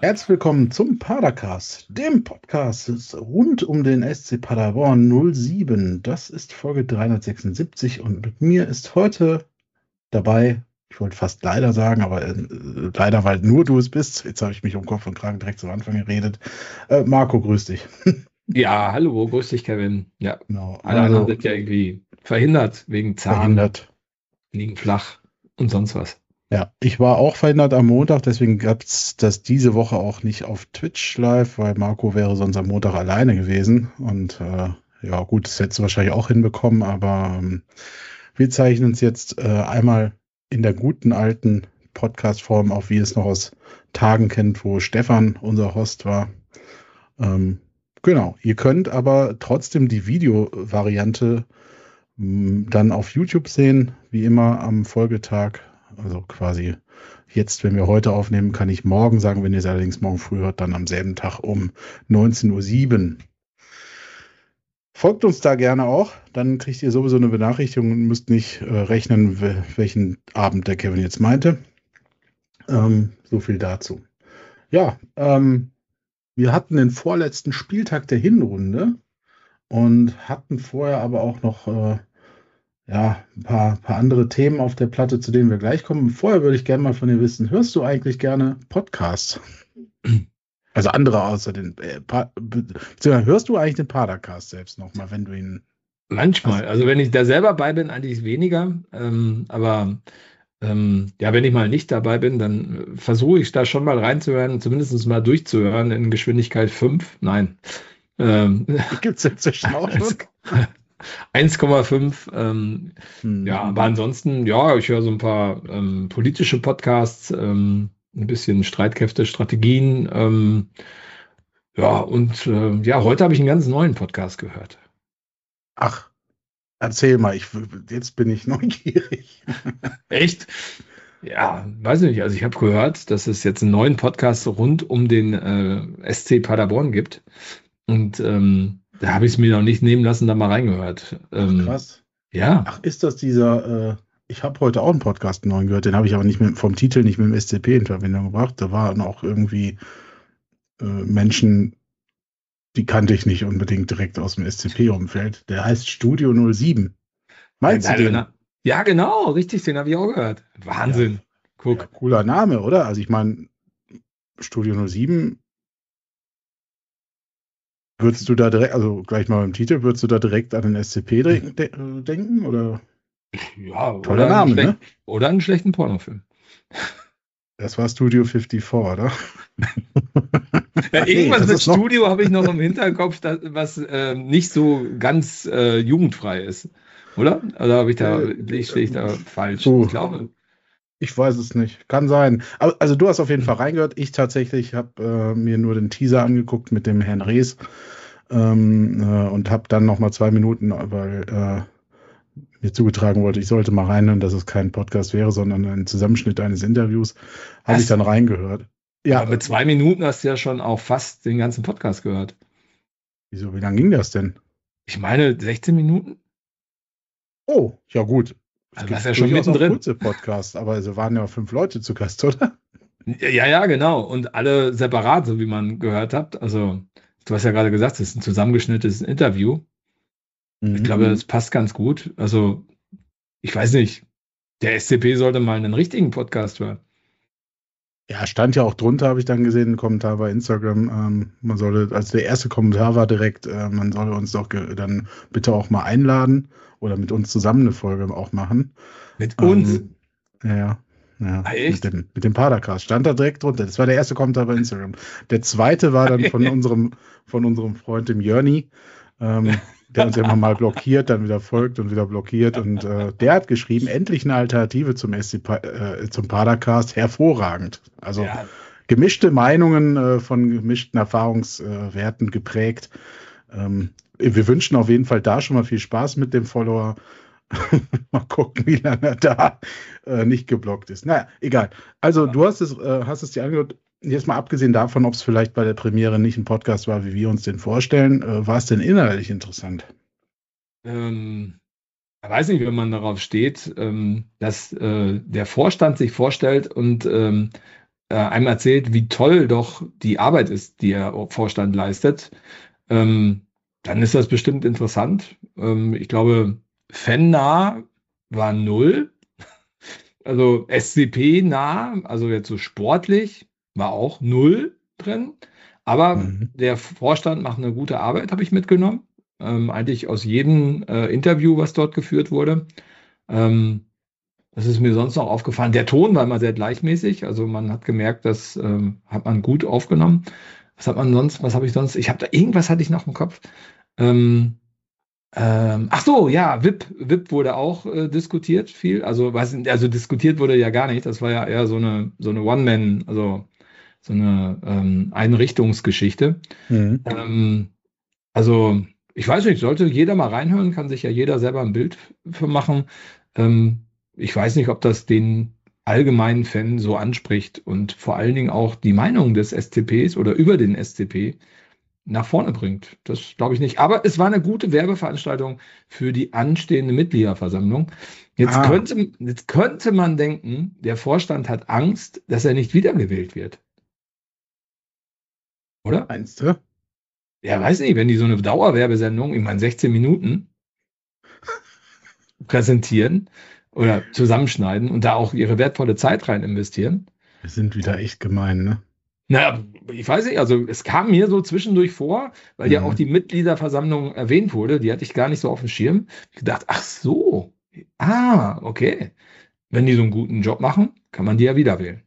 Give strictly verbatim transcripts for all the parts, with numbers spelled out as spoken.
Herzlich willkommen zum Padercast, dem Podcast rund um den S C Paderborn null sieben. Das ist Folge dreihundertsechsundsiebzig und mit mir ist heute dabei, ich wollte fast leider sagen, aber äh, leider, weil nur du es bist. Jetzt habe ich mich um Kopf und Kragen direkt zum Anfang geredet. Äh, Marco, grüß dich. Ja, hallo, grüß dich, Kevin. Ja, Genau, alle also anderen sind ja irgendwie verhindert wegen Zahn, verhindert. liegen flach und sonst was. Ja, ich war auch verhindert am Montag, deswegen gab es das diese Woche auch nicht auf Twitch live, weil Marco wäre sonst am Montag alleine gewesen. Und äh, ja, gut, das hättest du wahrscheinlich auch hinbekommen, aber ähm, wir zeichnen es jetzt äh, einmal in der guten alten Podcast-Form auf, wie es noch aus Tagen kennt, wo Stefan unser Host war. Ähm, genau, ihr könnt aber trotzdem die Videovariante mh, dann auf YouTube sehen, wie immer am Folgetag. Also quasi jetzt, wenn wir heute aufnehmen, kann ich morgen sagen. Wenn ihr es allerdings morgen früh hört, dann am selben Tag um neunzehn Uhr sieben. Folgt uns da gerne auch, dann kriegt ihr sowieso eine Benachrichtigung und müsst nicht äh, rechnen, wel- welchen Abend der Kevin jetzt meinte. Ähm, so viel dazu. Ja, ähm, wir hatten den vorletzten Spieltag der Hinrunde und hatten vorher aber auch noch äh, ja, ein paar, paar andere Themen auf der Platte, zu denen wir gleich kommen. Vorher würde ich gerne mal von dir wissen, hörst du eigentlich gerne Podcasts? Also andere außer den, äh, Pa- be- beziehungsweise hörst du eigentlich den Padercast selbst nochmal, wenn du ihn Manchmal, hast? also wenn ich da selber bei bin, eigentlich weniger. Ähm, aber ähm, ja, wenn ich mal nicht dabei bin, dann äh, versuche ich da schon mal reinzuhören, zumindest mal durchzuhören in Geschwindigkeit fünf. Nein. Ähm, Gibt es inzwischen auch schon? eins Komma fünf. Ähm, Hm. ja, aber ansonsten, ja, ich höre so ein paar ähm, politische Podcasts, ähm, ein bisschen Streitkräfte, Strategien. Ähm, ja, und äh, ja, heute habe ich einen ganz neuen Podcast gehört. Ach, erzähl mal, ich, jetzt bin ich neugierig. Echt? Ja, weiß nicht. Also ich habe gehört, dass es jetzt einen neuen Podcast rund um den äh, S C Paderborn gibt. Und ähm, da habe ich es mir noch nicht nehmen lassen, da mal reingehört. Ach, Ähm, krass. ja. Ach, ist das dieser, äh, ich habe heute auch einen Podcast einen neuen gehört, den habe ich aber nicht mit, vom Titel nicht mit dem S C P in Verbindung gebracht. Da waren auch irgendwie äh, Menschen, die kannte ich nicht unbedingt direkt aus dem S C P-Umfeld. Der heißt Studio null sieben. Ja, Meinst du geil, den? ne? Ja, genau, richtig, den habe ich auch gehört. Ja, Wahnsinn. ja, Guck. cooler Name, oder? Also ich meine, Studio null sieben, würdest du da direkt, also gleich mal im Titel, würdest du da direkt an den S C P de de äh, denken? Oder? Ja, Toller oder einen Name, schlecht, ne? oder einen schlechten Pornofilm. Das war Studio vierundfünfzig, oder? Ja, Nee, irgendwas das mit ist noch. Studio habe ich noch im Hinterkopf, das, was äh, nicht so ganz äh, jugendfrei ist. Oder? Oder habe ich da, Äh, liege ich, stehe ich da falsch? Ich du, glaube. ich weiß es nicht. Kann sein. Aber, also du hast auf jeden Fall reingehört. Ich tatsächlich habe äh, mir nur den Teaser angeguckt mit dem Herrn Rees ähm, äh, und habe dann noch mal zwei Minuten, weil äh, mir zugetragen wurde, ich sollte mal reinhören, dass es kein Podcast wäre, sondern ein Zusammenschnitt eines Interviews, habe ich Was? dann reingehört. Aber Ja, mit zwei Minuten hast du ja schon auch fast den ganzen Podcast gehört. wieso, wie lange ging das denn? Ich meine, sechzehn Minuten? Oh, ja gut. Es Also was gibt ja schon durchaus auch mittendrin. kurze Podcasts, aber es waren ja fünf Leute zu Gast, oder? Ja, ja, genau. Und alle separat, so wie man gehört hat. Also, du hast ja gerade gesagt, es ist ein zusammengeschnittenes Interview. Ich Mhm. glaube, das passt ganz gut. Also, ich weiß nicht. Der S C P sollte mal einen richtigen Podcast hören. Ja, stand ja auch drunter, habe ich dann gesehen, ein Kommentar bei Instagram. Ähm, man solle, also der erste Kommentar war direkt, äh, man solle uns doch ge- dann bitte auch mal einladen oder mit uns zusammen eine Folge auch machen. Mit uns? Ähm, ja, ja, Ah, mit echt? dem, mit dem Padercast. Stand da direkt drunter. Das war der erste Kommentar bei Instagram. Der zweite war dann von unserem, von unserem Freund, dem Jörni, ähm, der uns ja immer mal blockiert, dann wieder folgt und wieder blockiert. Und äh, der hat geschrieben, endlich eine Alternative zum, S C P, äh, zum Padercast. Hervorragend. Also Ja, gemischte Meinungen äh, von gemischten Erfahrungswerten geprägt. Ähm, wir wünschen auf jeden Fall da schon mal viel Spaß mit dem Follower. Mal gucken, wie lange er da äh, nicht geblockt ist. Naja, egal. Also du hast es, äh, hast es dir angehört. Jetzt mal abgesehen davon, ob es vielleicht bei der Premiere nicht ein Podcast war, wie wir uns den vorstellen, äh, war es denn inhaltlich interessant? ähm, ich weiß nicht, wenn man darauf steht, ähm, dass äh, der Vorstand sich vorstellt und ähm, äh, einem erzählt, wie toll doch die Arbeit ist, die der Vorstand leistet, ähm, dann ist das bestimmt interessant. Ähm, ich glaube, fannah war null. Also S C P-nah, also jetzt so sportlich, war auch null drin. Aber Mhm. der Vorstand macht eine gute Arbeit, habe ich mitgenommen. Ähm, eigentlich aus jedem äh, Interview, was dort geführt wurde. Ähm, das ist mir sonst noch aufgefallen. Der Ton war immer sehr gleichmäßig. Also man hat gemerkt, das ähm, hat man gut aufgenommen. Was hat man sonst, was habe ich sonst? Ich habe da irgendwas hatte ich noch im Kopf. Ähm, ähm, ach so, ja, V I P, V I P wurde auch äh, diskutiert viel. Also, was, also diskutiert wurde ja gar nicht. Das war ja eher so eine, so eine One-Man, also so eine ähm, Einrichtungsgeschichte. Mhm. Ähm, also, ich weiß nicht, sollte jeder mal reinhören, kann sich ja jeder selber ein Bild für machen. Ähm, ich weiß nicht, ob das den allgemeinen Fan so anspricht und vor allen Dingen auch die Meinung des S C Ps oder über den S C P nach vorne bringt. Das glaube ich nicht. Aber es war eine gute Werbeveranstaltung für die anstehende Mitgliederversammlung. Jetzt Ah, könnte, jetzt könnte man denken, der Vorstand hat Angst, dass er nicht wiedergewählt wird. Oder? meinst du? Ja, weiß nicht, wenn die so eine Dauerwerbesendung, ich meine sechzehn Minuten präsentieren oder zusammenschneiden und da auch ihre wertvolle Zeit rein investieren. Wir sind wieder Dann, echt gemein, ne? naja, ich weiß nicht, also es kam mir so zwischendurch vor, weil ja auch Mhm. die Mitgliederversammlung erwähnt wurde, die hatte ich gar nicht so auf dem Schirm. Ich gedacht, ach so, ah, okay. Wenn die so einen guten Job machen, kann man die ja wieder wählen.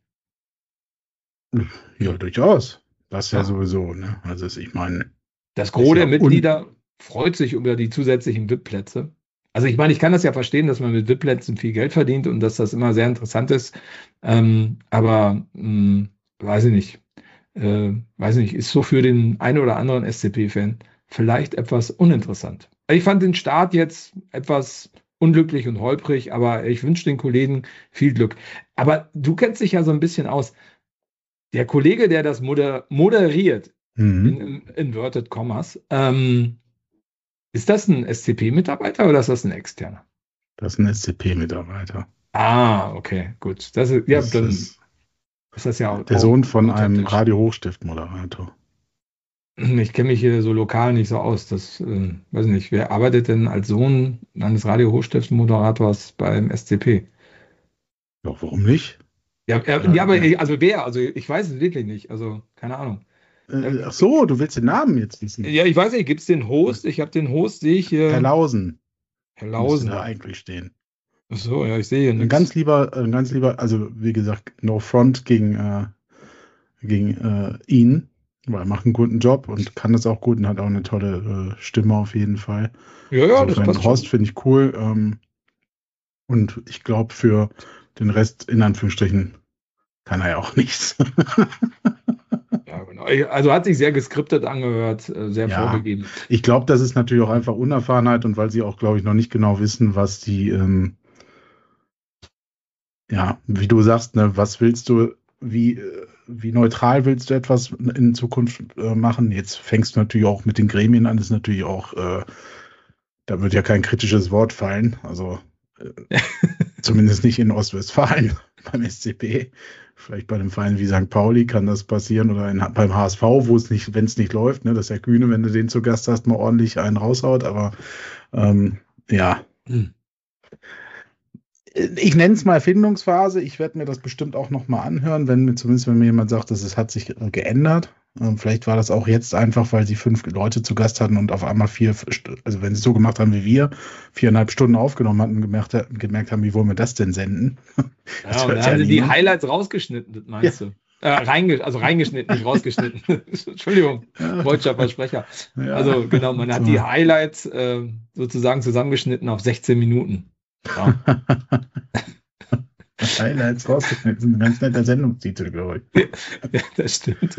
Ja, durchaus. Das ja Ja. sowieso, ne? Also ich meine, Das ist Gros ja der un. Mitglieder freut sich über die zusätzlichen V I P-Plätze. Also ich meine, ich kann das ja verstehen, dass man mit V I P-Plätzen viel Geld verdient und dass das immer sehr interessant ist. Ähm, aber mh, weiß ich nicht. Äh, weiß nicht, ist so für den einen oder anderen S C P-Fan vielleicht etwas uninteressant. Ich fand den Start jetzt etwas unglücklich und holprig, aber ich wünsche den Kollegen viel Glück. Aber du kennst dich ja so ein bisschen aus. Der Kollege, der das moder moderiert, in, Mhm. in Inverted Commas, ähm, ist das ein S C P-Mitarbeiter oder ist das ein externer? Das ist ein S C P-Mitarbeiter. Ah, okay, gut. Das ist, ja, Das dann ist ist das ja au- der Sohn auch von einem authentisch. Radio-Hochstift-Moderator. Ich kenne mich hier so lokal nicht so aus. Das, äh, weiß nicht, wer arbeitet denn als Sohn eines Radio-Hochstiftsmoderators beim S C P? Ja, warum nicht? Ja, er, Ja, ja, aber ja. ich- also wer? Also ich weiß es wirklich nicht. Also keine Ahnung. Ja, Äh, ach so, du willst den Namen jetzt wissen. ja, ich weiß nicht, gibt es den Host? Ich habe den Host, sehe ich Herr hier. Lausen Herr müsste da Lausen. eigentlich stehen. Ach so, ja, ich sehe hier Ein nichts. ganz lieber, ein ganz lieber, also wie gesagt, no front gegen, äh, gegen äh, ihn, weil er macht einen guten Job und kann das auch gut und hat auch eine tolle äh, Stimme auf jeden Fall. Ja, ja, das Insofern, passt Horst schon. finde ich cool. Ähm, und ich glaube, für den Rest, in Anführungsstrichen, kann er ja auch nichts. Ja, genau. Also hat sich sehr geskriptet angehört, äh, sehr Ja, vorgegeben. ich glaube, das ist natürlich auch einfach Unerfahrenheit und weil sie auch, glaube ich, noch nicht genau wissen, was die, ähm, ja, wie du sagst, ne, was willst du, wie, äh, wie neutral willst du etwas in Zukunft äh, machen? Jetzt fängst du natürlich auch mit den Gremien an, ist natürlich auch, äh, da wird ja kein kritisches Wort fallen, also äh, zumindest nicht in Ostwestfalen beim S C P. Vielleicht bei einem Verein wie Sankt Pauli kann das passieren oder in, beim H S V, wo es nicht, wenn es nicht läuft, ne, das ist ja Kühne, wenn du den zu Gast hast, mal ordentlich einen raushaut, aber ähm, ja, Hm. ich nenne es mal Erfindungsphase. Ich werde mir das bestimmt auch noch mal anhören, wenn mir zumindest wenn mir jemand sagt, dass es hat sich äh, geändert. Ähm, vielleicht war das auch jetzt einfach, weil sie fünf Leute zu Gast hatten und auf einmal vier, St- also wenn sie es so gemacht haben wie wir, viereinhalb Stunden aufgenommen hatten und gemerkt, gemerkt haben, wie wollen wir das denn senden? Ja, Das und hört dann ja haben sie die niemand. Highlights rausgeschnitten, das Ja, meinst du? Äh, reinge also reingeschnitten, nicht rausgeschnitten. Entschuldigung, ja, deutscher Versprecher. ja. Also genau, man hat So. die Highlights äh, sozusagen zusammengeschnitten auf sechzehn Minuten. Ja, Highlights rausgeschnitten. Ein ganz netter Sendungstitel, glaube ja, das stimmt.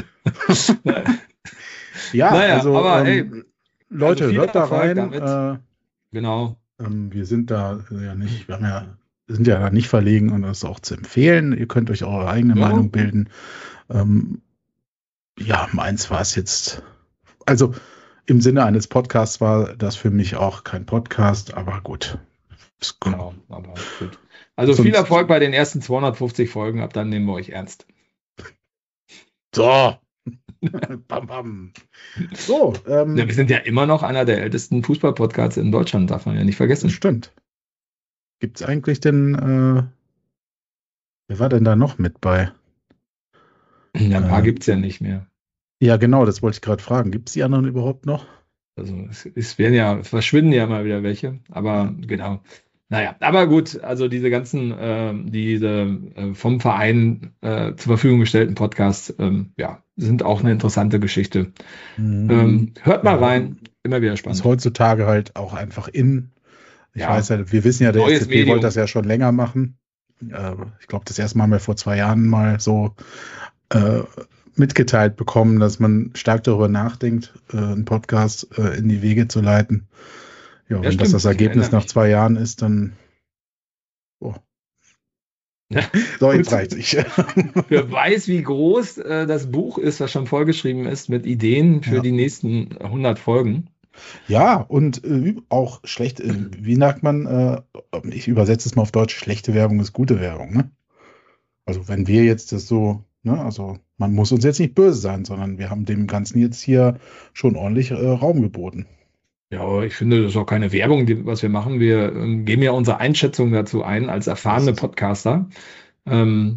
ich. Ja, Naja, also aber ey, ähm, also Leute, viel hört da Erfolg rein. damit. Äh, Genau. Ähm, wir sind da ja nicht, wir haben ja, wir sind ja da nicht verlegen und das ist auch zu empfehlen. Ihr könnt euch eure eigene Ja, Meinung bilden. Ähm, ja, meins war es jetzt, also im Sinne eines Podcasts war das für mich auch kein Podcast, aber gut. Es- genau, aber gut. Also viel Sonst, Erfolg bei den ersten zweihundertfünfzig Folgen, ab dann nehmen wir euch ernst. So. Bam, bam. So, ähm, Ja, wir sind ja immer noch einer der ältesten Fußball-Podcasts in Deutschland, darf man ja nicht vergessen. das stimmt. Gibt es eigentlich denn, äh, wer war denn da noch mit bei? Ja, ein paar Ähm, gibt es ja nicht mehr. Ja, genau, das wollte ich gerade fragen. Gibt es die anderen überhaupt noch? Also es, es werden ja, es verschwinden ja mal wieder welche, aber Ja. genau. Naja, aber gut, also diese ganzen, äh, diese äh, vom Verein äh, zur Verfügung gestellten Podcasts, ähm, ja, sind auch eine interessante Geschichte. Mhm. Ähm, hört mal Ja, rein, immer wieder ist spannend. heutzutage halt auch einfach in. Ich Ja, weiß ja, wir wissen ja, der neues S C P wollte Medium. das ja schon länger machen. Äh, ich glaube, das erste Mal haben wir vor zwei Jahren mal so äh, mitgeteilt bekommen, dass man stark darüber nachdenkt, äh, einen Podcast äh, in die Wege zu leiten. Ja, Ja, wenn das stimmt, das ich Ergebnis erinnere nach mich. zwei Jahren ist, dann. Oh. Ja, So, gut. jetzt reicht sich. Wer weiß, wie groß äh, das Buch ist, das schon vollgeschrieben ist mit Ideen für Ja. die nächsten hundert Folgen. Ja, und äh, auch schlecht, äh, wie sagt man, äh, ich übersetze es mal auf Deutsch, schlechte Werbung ist gute Werbung, ne? Also wenn wir jetzt das so, ne, also man muss uns jetzt nicht böse sein, sondern wir haben dem Ganzen jetzt hier schon ordentlich äh, Raum geboten. Ja, ich finde, das ist auch keine Werbung, die, was wir machen. Wir ähm, geben ja unsere Einschätzung dazu ein als Das erfahrene ist, Podcaster, ähm,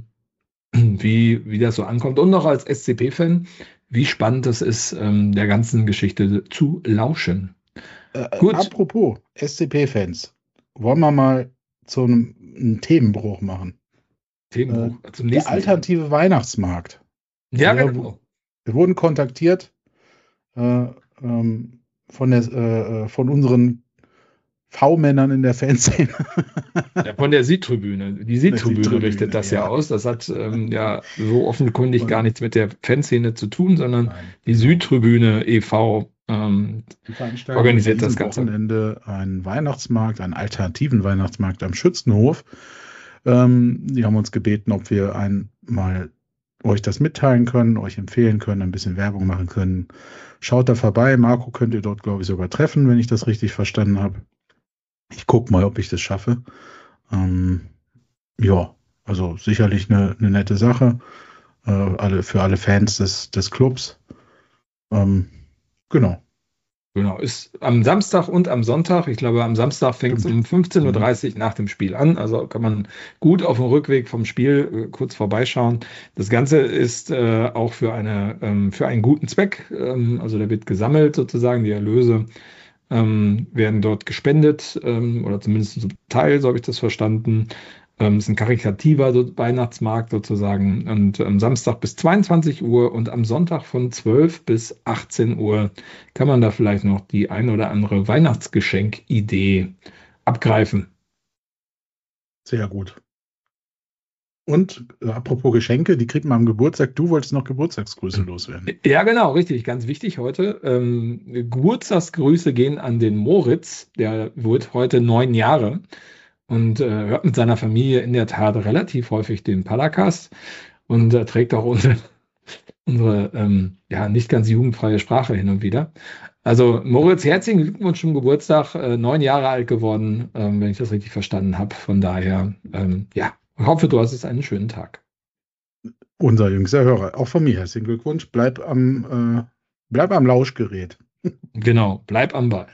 wie, wie das so ankommt. Und noch als S C P-Fan, wie spannend es ist, ähm, der ganzen Geschichte zu lauschen. äh, Gut, apropos S C P-Fans, wollen wir mal zu einem, einem Themenbruch machen. Äh, Themenbruch zum der nächsten Thema. alternative Weihnachtsmarkt. Ja, Wir, genau. wir wurden kontaktiert äh, ähm, von, der, äh, äh, von unseren V-Männern in der Fanszene. Ja, von der Südtribüne. Die Der Südtribüne richtet Südtribüne, das ja ja. aus. Das hat ähm, ja so offenkundig gar Und nichts mit der Fanszene zu tun, sondern nein, die genau. Südtribüne e V ähm, Die veranstalten an organisiert das diesem Ganze. Wochenende einen Weihnachtsmarkt, einen alternativen Weihnachtsmarkt am Schützenhof. Ähm, die haben uns gebeten, ob wir einmal euch das mitteilen können, euch empfehlen können, ein bisschen Werbung machen können. Schaut da vorbei. Marco könnt ihr dort, glaube ich, sogar treffen, wenn ich das richtig verstanden habe. Ich gucke mal, ob ich das schaffe. Ähm, ja, also sicherlich eine, eine nette Sache. Äh, alle, für alle Fans des, des Clubs. Ähm, genau. Genau, ist am Samstag und am Sonntag. Ich glaube, am Samstag fängt es Stimmt. um fünfzehn Uhr Mhm. dreißig nach dem Spiel an. Also kann man gut auf dem Rückweg vom Spiel äh, kurz vorbeischauen. Das Ganze ist äh, auch für eine, ähm, für einen guten Zweck. Ähm, also da wird gesammelt sozusagen. Die Erlöse ähm, werden dort gespendet ähm, oder zumindest zum Teil, so habe ich das verstanden. Ähm, es ist ein karikativer so Weihnachtsmarkt sozusagen. Und am Samstag bis zweiundzwanzig Uhr und am Sonntag von zwölf bis achtzehn Uhr kann man da vielleicht noch die ein oder andere Weihnachtsgeschenk-Idee abgreifen. Sehr gut. Und äh, apropos Geschenke, die kriegt man am Geburtstag. Du wolltest noch Geburtstagsgrüße loswerden. Ja, genau, richtig, ganz wichtig heute. Ähm, Geburtstagsgrüße gehen an den Moritz, der wird heute neun Jahre und äh, hört mit seiner Familie in der Tat relativ häufig den Paracast und äh, trägt auch unsere, unsere ähm, ja, nicht ganz jugendfreie Sprache hin und wieder. Also Moritz, herzlichen Glückwunsch zum Geburtstag, äh, neun Jahre alt geworden, ähm, wenn ich das richtig verstanden habe. Von daher, ähm, ja, ich hoffe, du hast jetzt einen schönen Tag. Unser jüngster Hörer. Auch von mir herzlichen Glückwunsch. Bleib am, äh, bleib am Lauschgerät. Genau, bleib am Ball.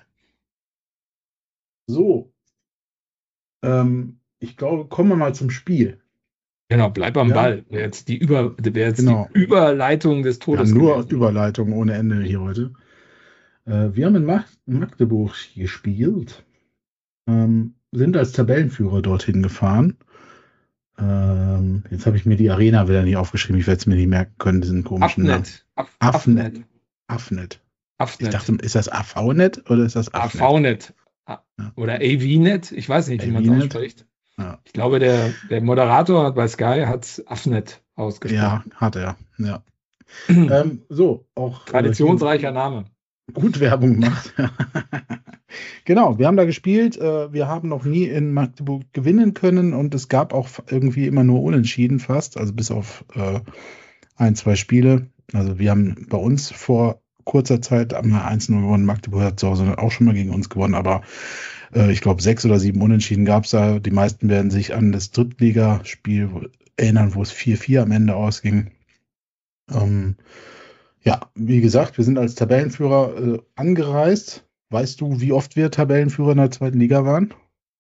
So, ähm, ich glaube, kommen wir mal zum Spiel. Genau, bleib am Ja, Ball. Wäre jetzt die, Über, wäre jetzt die genau. Überleitung des Wir haben Todes nur gewesen. Überleitungen ohne Ende hier heute. Äh, wir haben in Mag Magdeburg gespielt, ähm, sind als Tabellenführer dorthin gefahren. Ähm, jetzt habe ich mir die Arena wieder nicht aufgeschrieben. Ich werde es mir nicht merken können, diesen komischen Namen. Afnet. Af- Afnet. Afnet. Ich Afnet. dachte, ist das A V-Net oder ist das Afnet? AVNet. Ja. Oder A V-Net. Ich weiß nicht, wie man es A V net. ausspricht. Ja. Ich glaube, der, der Moderator bei Sky hat Afnet ausgesprochen. Ja, hat er. Ja. ähm, so, auch Traditionsreicher äh, Name. gut Werbung gemacht. Genau, wir haben da gespielt. Äh, wir haben noch nie in Magdeburg gewinnen können und es gab auch irgendwie immer nur Unentschieden fast, also bis auf äh, ein, zwei Spiele. Also wir haben bei uns vor kurzer Zeit haben wir eins null gewonnen. Magdeburg hat zu Hause auch schon mal gegen uns gewonnen, aber äh, ich glaube sechs oder sieben Unentschieden gab es da. Die meisten werden sich an das Drittligaspiel erinnern, wo es vier vier am Ende ausging. Ähm, ja, wie gesagt, wir sind als Tabellenführer äh, angereist. Weißt du, wie oft wir Tabellenführer in der zweiten Liga waren?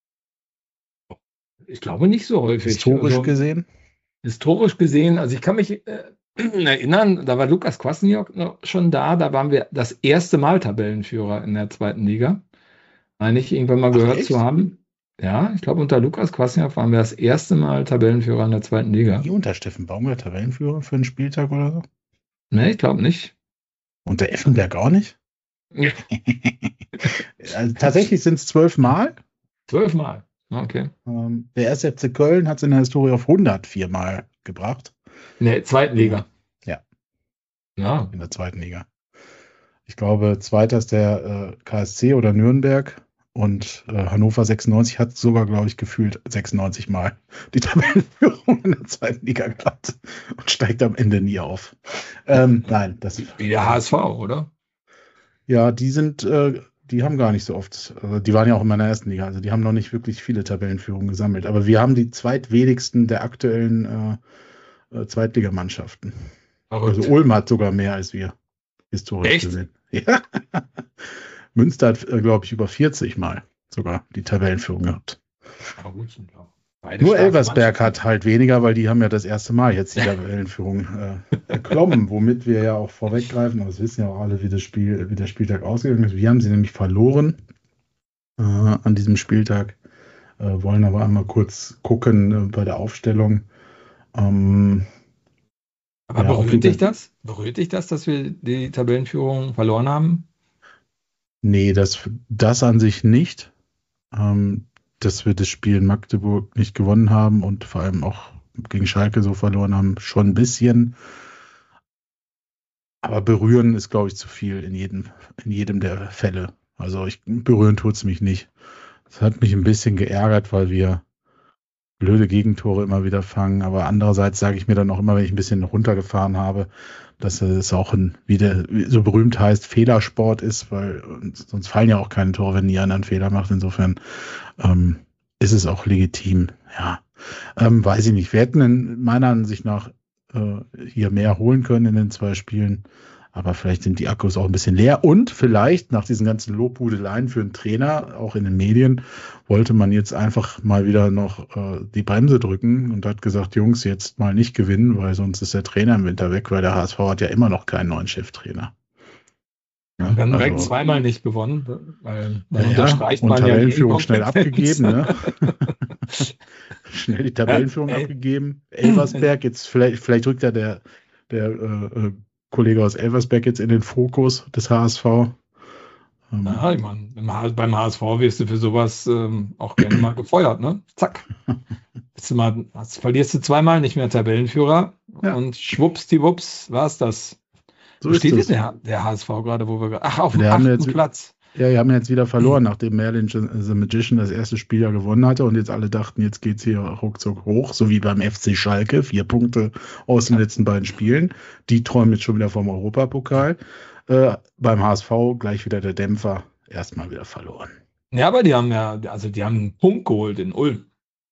Ich glaube nicht so häufig. Historisch Also gesehen? historisch gesehen, also ich kann mich äh, erinnern, da war Lukas Kwasniok noch schon da, da waren wir das erste Mal Tabellenführer in der zweiten Liga. Meine ich irgendwann mal Ach, gehört zu echt? haben. Ja, ich glaube, unter Lukas Kwasniok waren wir das erste Mal Tabellenführer in der zweiten Liga. Nie unter Steffen Baumgart Tabellenführer für einen Spieltag oder so? Ne, ich glaube nicht. Unter Effenberg auch nicht? Ja, Also, tatsächlich sind es zwölf Mal. zwölfmal. Okay. Ähm, der erste F C Köln hat es in der Historie auf hundertvier Mal gebracht. In der zweiten Äh, Liga. ja, Ja. in der zweiten Liga. Ich glaube, zweiter ist der äh, K S C oder Nürnberg und äh, Hannover sechsundneunzig hat sogar, glaube ich, gefühlt sechsundneunzig Mal die Tabellenführung in der zweiten Liga gehabt und steigt am Ende nie auf. Ähm, nein, das Wie der H S V, oder? ja, die sind, äh, die haben gar nicht so oft, also die waren ja auch in meiner ersten Liga, also die haben noch nicht wirklich viele Tabellenführungen gesammelt, aber wir haben die zweitwenigsten der aktuellen äh, äh, Zweitligamannschaften. Also Verrückt. Ulm hat sogar mehr als wir, historisch Echt? gesehen. Ja. Münster hat, äh, glaube ich, über vierzig Mal sogar die Tabellenführung gehabt. Aber gut, sind ja beide Nur starke Elversberg Mannschaften. hat halt weniger, weil die haben ja das erste Mal jetzt die Tabellenführung äh, erklommen, womit wir ja auch vorweggreifen. Aber es wissen ja auch alle, wie das Spiel, wie der Spieltag ausgegangen ist. Wir haben sie nämlich verloren äh, an diesem Spieltag, äh, wollen aber einmal kurz gucken äh, bei der Aufstellung. Ähm, Aber ja, auf berührt dich jeden Fall. das? Berührt dich das, dass wir die Tabellenführung verloren haben? Nee, das, das an sich nicht. Ähm, dass wir das Spiel in Magdeburg nicht gewonnen haben und vor allem auch gegen Schalke so verloren haben, schon ein bisschen. Aber berühren ist, glaube ich, zu viel in jedem, in jedem der Fälle. Also ich, berühren tut es mich nicht. Das hat mich ein bisschen geärgert, weil wir blöde Gegentore immer wieder fangen. Aber andererseits sage ich mir dann auch immer, wenn ich ein bisschen runtergefahren habe, dass es auch ein, wie der wie so berühmt heißt, Fehlersport ist, weil sonst fallen ja auch keine Tore, wenn nie einer einen Fehler macht. Insofern ähm, ist es auch legitim. Ja, ähm, weiß ich nicht. Wir hätten in meiner Ansicht nach äh, hier mehr holen können in den zwei Spielen. Aber vielleicht sind die Akkus auch ein bisschen leer. Und vielleicht nach diesen ganzen Lobhudeleien für einen Trainer, auch in den Medien, wollte man jetzt einfach mal wieder noch äh, die Bremse drücken und hat gesagt, Jungs, jetzt mal nicht gewinnen, weil sonst ist der Trainer im Winter weg, weil der H S V hat ja immer noch keinen neuen Cheftrainer. Und Ja, dann direkt also, zweimal nicht gewonnen, weil dann naja, unterstreicht und man ja die Tabellenführung schnell Inkompetenz. abgegeben, ne? Schnell die Ja, Tabellenführung ey. abgegeben. Elversberg, jetzt vielleicht, vielleicht rückt ja der, der äh, äh, Kollege aus Elversberg jetzt in den Fokus des H S V. Ähm, Ja, ich meine, beim H S V wirst du für sowas ähm, auch gerne mal gefeuert, ne? Zack. Bist du mal, hast, verlierst du zweimal nicht mehr Tabellenführer ja, und schwuppsdiwupps war es das. so Wo ist steht denn es. der, der H S V gerade, wo wir. Ach, auf dem Wir haben jetzt, achten Platz. ja, wir haben jetzt wieder verloren, nachdem Merlin The Magician das erste Spiel ja gewonnen hatte und jetzt alle dachten, jetzt geht's hier ruckzuck hoch, so wie beim F C Schalke, vier Punkte aus den Ja. letzten beiden Spielen. Die träumen jetzt schon wieder vom Europapokal. Äh, beim H S V gleich wieder der Dämpfer, erstmal wieder verloren. Ja, aber die haben ja, also die haben einen Punkt geholt in Ulm.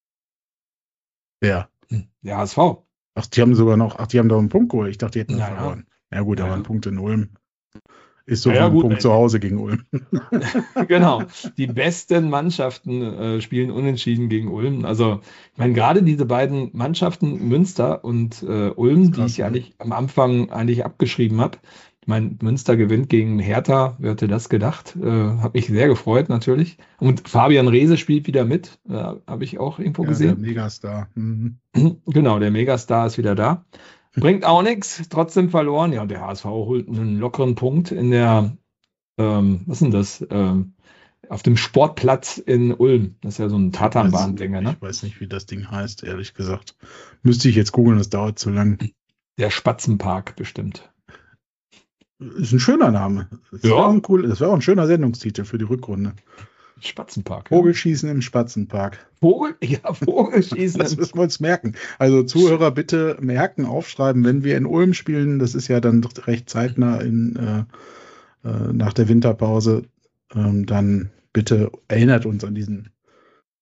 Ja. Der H S V. Ach, die haben sogar noch, ach, die haben doch einen Punkt geholt. Ich dachte, die hätten nur Naja, verloren. Ja gut, aber ein naja. Punkt in Ulm ist so wie Naja, ein gut, Punkt zu Hause gegen Ulm. genau. Die besten Mannschaften äh, spielen unentschieden gegen Ulm. Also, ich meine, gerade diese beiden Mannschaften, Münster und äh, Ulm, die Krass, ich ne? eigentlich am Anfang eigentlich abgeschrieben habe. Ich meine, Münster gewinnt gegen Hertha, wer hätte das gedacht? Äh, habe mich sehr gefreut, natürlich. Und Fabian Reese spielt wieder mit, äh, habe ich auch irgendwo Ja, der gesehen. Megastar. Mhm. Genau, der Megastar ist wieder da. Bringt auch nichts, trotzdem verloren. Ja, und der H S V holt einen lockeren Punkt in der, ähm, was ist denn das? Ähm, auf dem Sportplatz in Ulm. Das ist ja so ein Ich weiß, Tatanbahndinger, ne? ich weiß nicht, wie das Ding heißt, ehrlich gesagt. Müsste ich jetzt googeln, das dauert zu lang. Der Spatzenpark bestimmt. Ist ein schöner Name. Das wäre auch Ja, ein cool, das wäre auch ein schöner Sendungstitel für die Rückrunde. Spatzenpark, ja. Vogelschießen im Spatzenpark. Vogel, ja, Vogelschießen. Das im- müssen wir uns merken. Also Zuhörer bitte merken, aufschreiben, wenn wir in Ulm spielen. Das ist ja dann recht zeitnah in, äh, äh, nach der Winterpause. Ähm, dann bitte erinnert uns an diesen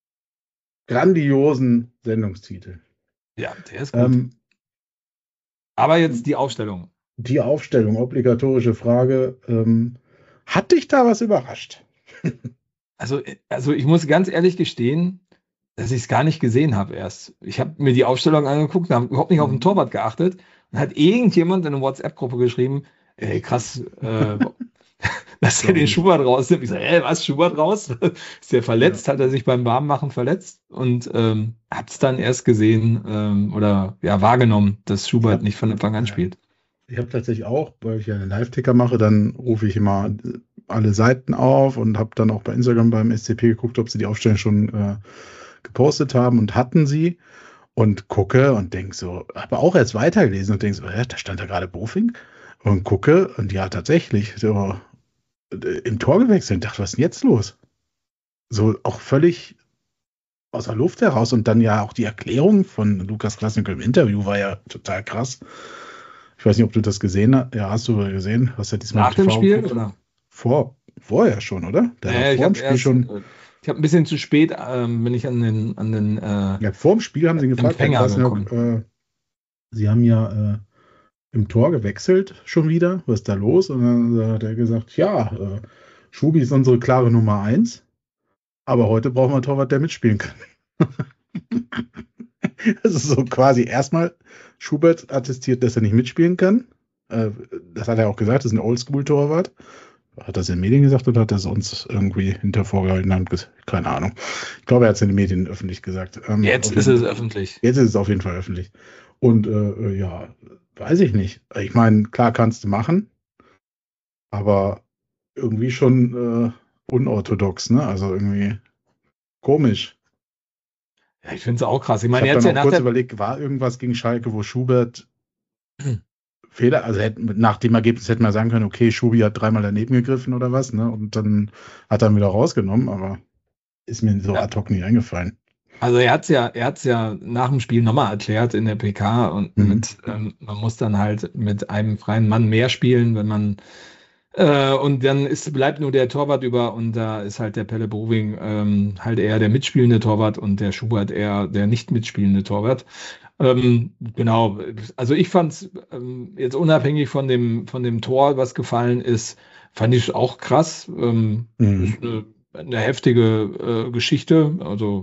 grandiosen Sendungstitel. Ja, der ist gut. Ähm, Aber jetzt die Aufstellung. Die Aufstellung, obligatorische Frage. Ähm, hat dich da was überrascht? Also, also ich muss ganz ehrlich gestehen, dass ich es gar nicht gesehen habe erst. Ich habe mir die Aufstellung angeguckt, habe überhaupt nicht auf den Torwart geachtet. Und hat irgendjemand in eine WhatsApp-Gruppe geschrieben, ey, krass, äh, dass er den Schubert rausnimmt. Ich sage, ey, was, Schubert raus? Ist der verletzt? Ja. Hat er sich beim Warmmachen verletzt? Und ähm, habe es dann erst gesehen ähm, oder ja wahrgenommen, dass Schubert ja. nicht von Anfang an spielt. Ich habe tatsächlich auch, weil ich ja einen Live-Ticker mache, dann rufe ich immer alle Seiten auf und habe dann auch bei Instagram beim S C P geguckt, ob sie die Aufstellung schon äh, gepostet haben, und hatten sie, und gucke und denke so, habe auch erst weitergelesen und denke so, äh, da stand da gerade Bofing, und gucke und ja, tatsächlich so äh, im Tor gewechselt und dachte, was ist denn jetzt los? So auch völlig aus der Luft heraus, und dann ja auch die Erklärung von Lukas Klasniker im Interview war ja total krass. Ich weiß nicht, ob du das gesehen hast. Ja, hast du gesehen? Was hat diesmal nach dem Spiel oder? Vor, vorher schon, oder? Der naja, ich habe schon. Ich habe ein bisschen zu spät, ähm, bin ich an den, an den äh, ja, vor dem Spiel haben sie gefragt, ob, äh, sie haben ja äh, im Tor gewechselt schon wieder. Was ist da los? Und dann hat er gesagt, ja, äh, Schubi ist unsere klare Nummer eins, aber heute brauchen wir einen Torwart, der mitspielen kann. Das ist so quasi erstmal, Schubert attestiert, dass er nicht mitspielen kann. Äh, das hat er auch gesagt, das ist ein Oldschool-Torwart. Hat er es in den Medien gesagt oder hat er es uns irgendwie hinter vorgehaltener Hand gesagt? Keine Ahnung. Ich glaube, er hat es in den Medien öffentlich gesagt. Ähm, jetzt ist es öffentlich. Jetzt ist es auf jeden Fall öffentlich. Und äh, ja, weiß ich nicht. Ich meine, klar kannst du machen, aber irgendwie schon äh, unorthodox, ne? Also irgendwie komisch. Ja, ich finde es auch krass. Ich meine, ich habe dann ja auch kurz der... überlegt, war irgendwas gegen Schalke, wo Schubert hm. Fehler, also hätte, nach dem Ergebnis hätte man sagen können, okay, Schubi hat dreimal daneben gegriffen oder was, ne? Und dann hat er ihn wieder rausgenommen, aber ist mir so ja. ad hoc nicht eingefallen. Also er hat es ja, er hat's ja nach dem Spiel nochmal erklärt in der P K, und mhm. mit, ähm, man muss dann halt mit einem freien Mann mehr spielen, wenn man äh, und dann ist, bleibt nur der Torwart über, und da ist halt der Pelle Boving ähm, halt eher der mitspielende Torwart und der Schubert eher der nicht mitspielende Torwart. Ähm, genau, also ich fand es ähm, jetzt unabhängig von dem, von dem Tor, was gefallen ist, fand ich es auch krass. Ähm, mhm. Ist eine, eine heftige äh, Geschichte. Also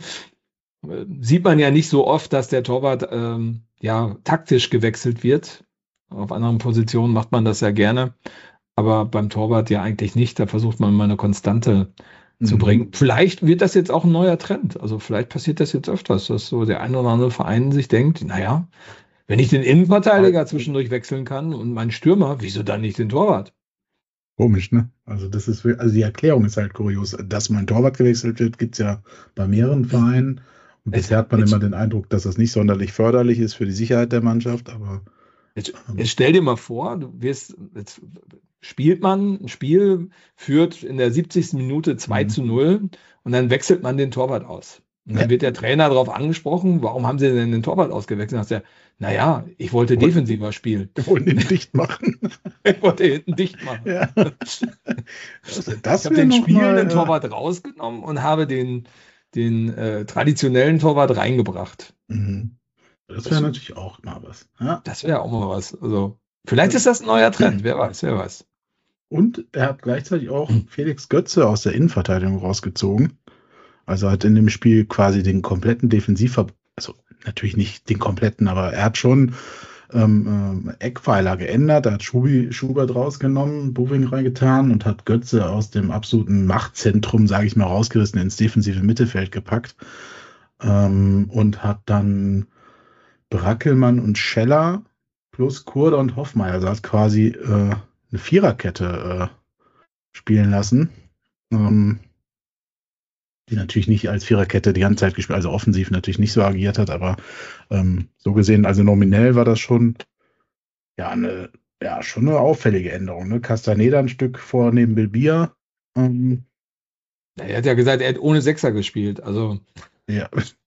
sieht man ja nicht so oft, dass der Torwart ähm, ja taktisch gewechselt wird. Auf anderen Positionen macht man das ja gerne, aber beim Torwart ja eigentlich nicht. Da versucht man mal eine Konstante zu bringen. Vielleicht wird das jetzt auch ein neuer Trend. Also vielleicht passiert das jetzt öfters, dass so der ein oder andere Verein sich denkt, naja, wenn ich den Innenverteidiger zwischendurch wechseln kann und meinen Stürmer, wieso dann nicht den Torwart? Komisch, ne? Also das ist, also die Erklärung ist halt kurios. Dass mein Torwart gewechselt wird, gibt es ja bei mehreren Vereinen. Und bisher hat man immer den Eindruck, dass das nicht sonderlich förderlich ist für die Sicherheit der Mannschaft, aber Jetzt, jetzt stell dir mal vor, du wirst, jetzt spielt man ein Spiel, führt in der siebzigsten Minute zwei zu null und dann wechselt man den Torwart aus. Und dann ja. wird der Trainer darauf angesprochen, warum haben sie denn den Torwart ausgewechselt? Dann sagt er, naja, ich wollte und, defensiver spielen. Ich wollte ihn dicht machen. Ich wollte hinten dicht machen. Ja. Also das ich habe den spielenden mal, Torwart rausgenommen und habe den, den äh, traditionellen Torwart reingebracht. Mhm. Das wäre natürlich auch mal was. Ja? Das wäre auch mal was. Also, vielleicht ist das ein neuer Trend. Wer weiß, wer weiß. Und er hat gleichzeitig auch Felix Götze aus der Innenverteidigung rausgezogen. Also hat in dem Spiel quasi den kompletten Defensivver... Also natürlich nicht den kompletten, aber er hat schon ähm, ähm, Eckpfeiler geändert. Er hat Schubi, Schubert rausgenommen, Boving reingetan und hat Götze aus dem absoluten Machtzentrum, sage ich mal, rausgerissen, ins defensive Mittelfeld gepackt. Ähm, und hat dann Brackelmann und Scheller plus Kurder und Hoffmeier, also hat quasi äh, eine Viererkette äh, spielen lassen, ähm, die natürlich nicht als Viererkette die ganze Zeit gespielt, also offensiv natürlich nicht so agiert hat, aber ähm, so gesehen, also nominell war das schon ja eine, ja, schon eine auffällige Änderung. Ne? Castaneda ein Stück vor neben Bilbia. Ähm, ja, er hat ja gesagt, er hat ohne Sechser gespielt, also ja.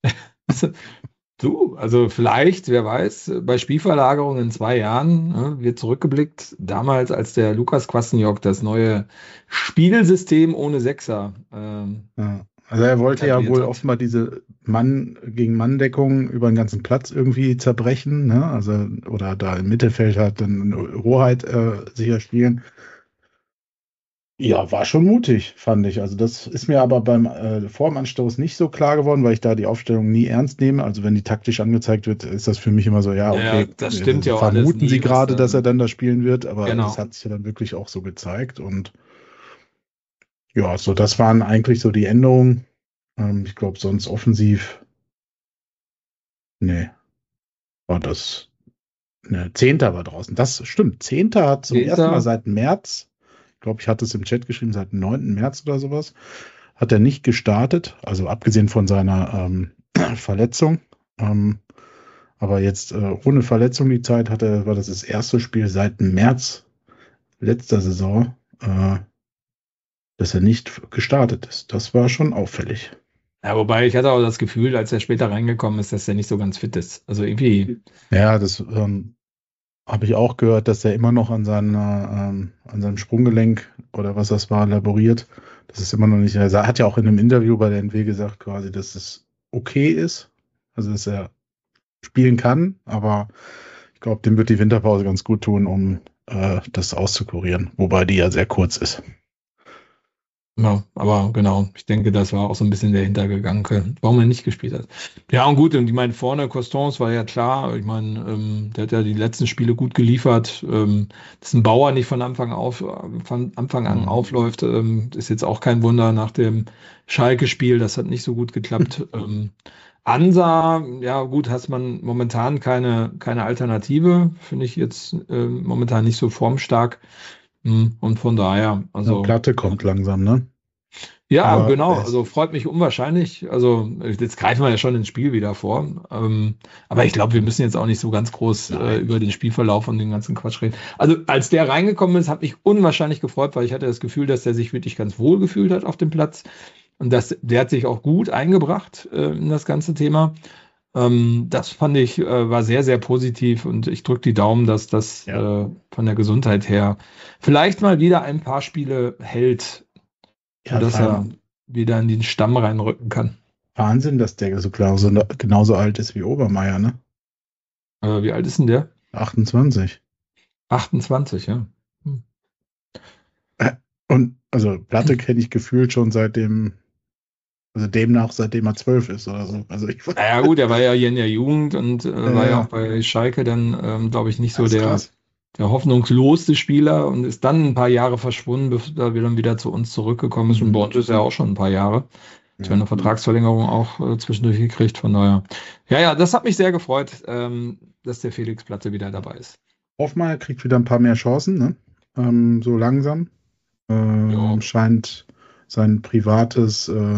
Du, also vielleicht, wer weiß, bei Spielverlagerung in zwei Jahren ne, wird zurückgeblickt, damals als der Lukas Kwasniok das neue Spielsystem ohne Sechser ähm, ja. Also er wollte ja etabliert wohl hat. offenbar diese Mann gegen Mann-Deckung über den ganzen Platz irgendwie zerbrechen, ne? Also oder da im Mittelfeld hat dann eine Hoheit äh, sicher spielen. Ja, war schon mutig, fand ich. Also das ist mir aber beim äh, vor dem Anstoß nicht so klar geworden, weil ich da die Aufstellung nie ernst nehme. Also wenn die taktisch angezeigt wird, ist das für mich immer so, ja, Ja, okay, das äh, stimmt ja auch alles vermuten sie nie, was gerade, da, dass er dann da spielen wird, aber das genau. hat sich ja dann wirklich auch so gezeigt. Und ja, so das waren eigentlich so die Änderungen. Ähm, ich glaube, sonst offensiv, nee, war das, ne, Zehnter war draußen. Das stimmt. Zehnter hat zum ersten Mal Zehnter. seit März, ich glaube, ich hatte es im Chat geschrieben, seit dem neunten März oder sowas, hat er nicht gestartet, also abgesehen von seiner ähm, Verletzung. Ähm, aber jetzt äh, ohne Verletzung die Zeit hatte, war das das erste Spiel seit März letzter Saison, äh, dass er nicht gestartet ist. Das war schon auffällig. Ja, wobei ich hatte auch das Gefühl, als er später reingekommen ist, dass er nicht so ganz fit ist. Also irgendwie, Ja, das ähm, habe ich auch gehört, dass er immer noch an, seiner, ähm, an seinem Sprunggelenk oder was das war, laboriert. Das ist immer noch nicht. Also er hat ja auch in einem Interview bei der N W gesagt, quasi, dass es okay ist. Also, dass er spielen kann, aber ich glaube, dem wird die Winterpause ganz gut tun, um äh, das auszukurieren. Wobei die ja sehr kurz ist. ja, aber genau, ich denke, das war auch so ein bisschen der Hintergedanke, warum er nicht gespielt hat. Ja, und gut, und ich meine, vorne Constance war ja klar, ich meine, ähm, der hat ja die letzten Spiele gut geliefert. Ähm, dass ein Bauer nicht von Anfang auf, von Anfang an Mhm. aufläuft, ähm, ist jetzt auch kein Wunder nach dem Schalke-Spiel, das hat nicht so gut geklappt. ähm, Ansa, ja gut, hat man momentan keine, keine Alternative, finde ich jetzt ähm, momentan nicht so formstark. Hm, Und von daher, Ja, also. Platte kommt langsam, ne? Ja, Aber genau. es, Also freut mich unwahrscheinlich. Also jetzt greifen wir ja schon ins Spiel wieder vor. Ähm, aber ich glaube, wir müssen jetzt auch nicht so ganz groß äh, nein. über den Spielverlauf und den ganzen Quatsch reden. Also als der reingekommen ist, hat mich unwahrscheinlich gefreut, weil ich hatte das Gefühl, dass der sich wirklich ganz wohl gefühlt hat auf dem Platz. Und das, der hat sich auch gut eingebracht äh, in das ganze Thema. Ähm, das fand ich, äh, war sehr, sehr positiv und ich drücke die Daumen, dass das Ja. äh, von der Gesundheit her vielleicht mal wieder ein paar Spiele hält, Ja, vor sodass er allem wieder in den Stamm reinrücken kann. Wahnsinn, dass der so klar so, genauso alt ist wie Obermeier, ne? Äh, wie alt ist denn der? achtundzwanzig. achtundzwanzig, ja. Hm. Äh, Und also Platte kenne ich gefühlt schon seit dem, also demnach seitdem er zwölf ist oder so. Also ich weiß. Naja, gut, er war ja hier in der Jugend und Ja, äh, war ja auch ja, bei Schalke dann, ähm, glaube ich, nicht so das ist der, krass. der hoffnungsloseste Spieler und ist dann ein paar Jahre verschwunden, bevor er dann wieder zu uns zurückgekommen ist. Und bei Mhm. uns ist er auch schon ein paar Jahre. Hat ja Ja. eine Vertragsverlängerung auch äh, zwischendurch gekriegt, von daher. Ja, ja, das hat mich sehr gefreut, ähm, dass der Felix Platte wieder dabei ist. Hoffmeier kriegt wieder ein paar mehr Chancen, ne? Ähm, so langsam. Ja, Ähm, scheint sein privates, äh,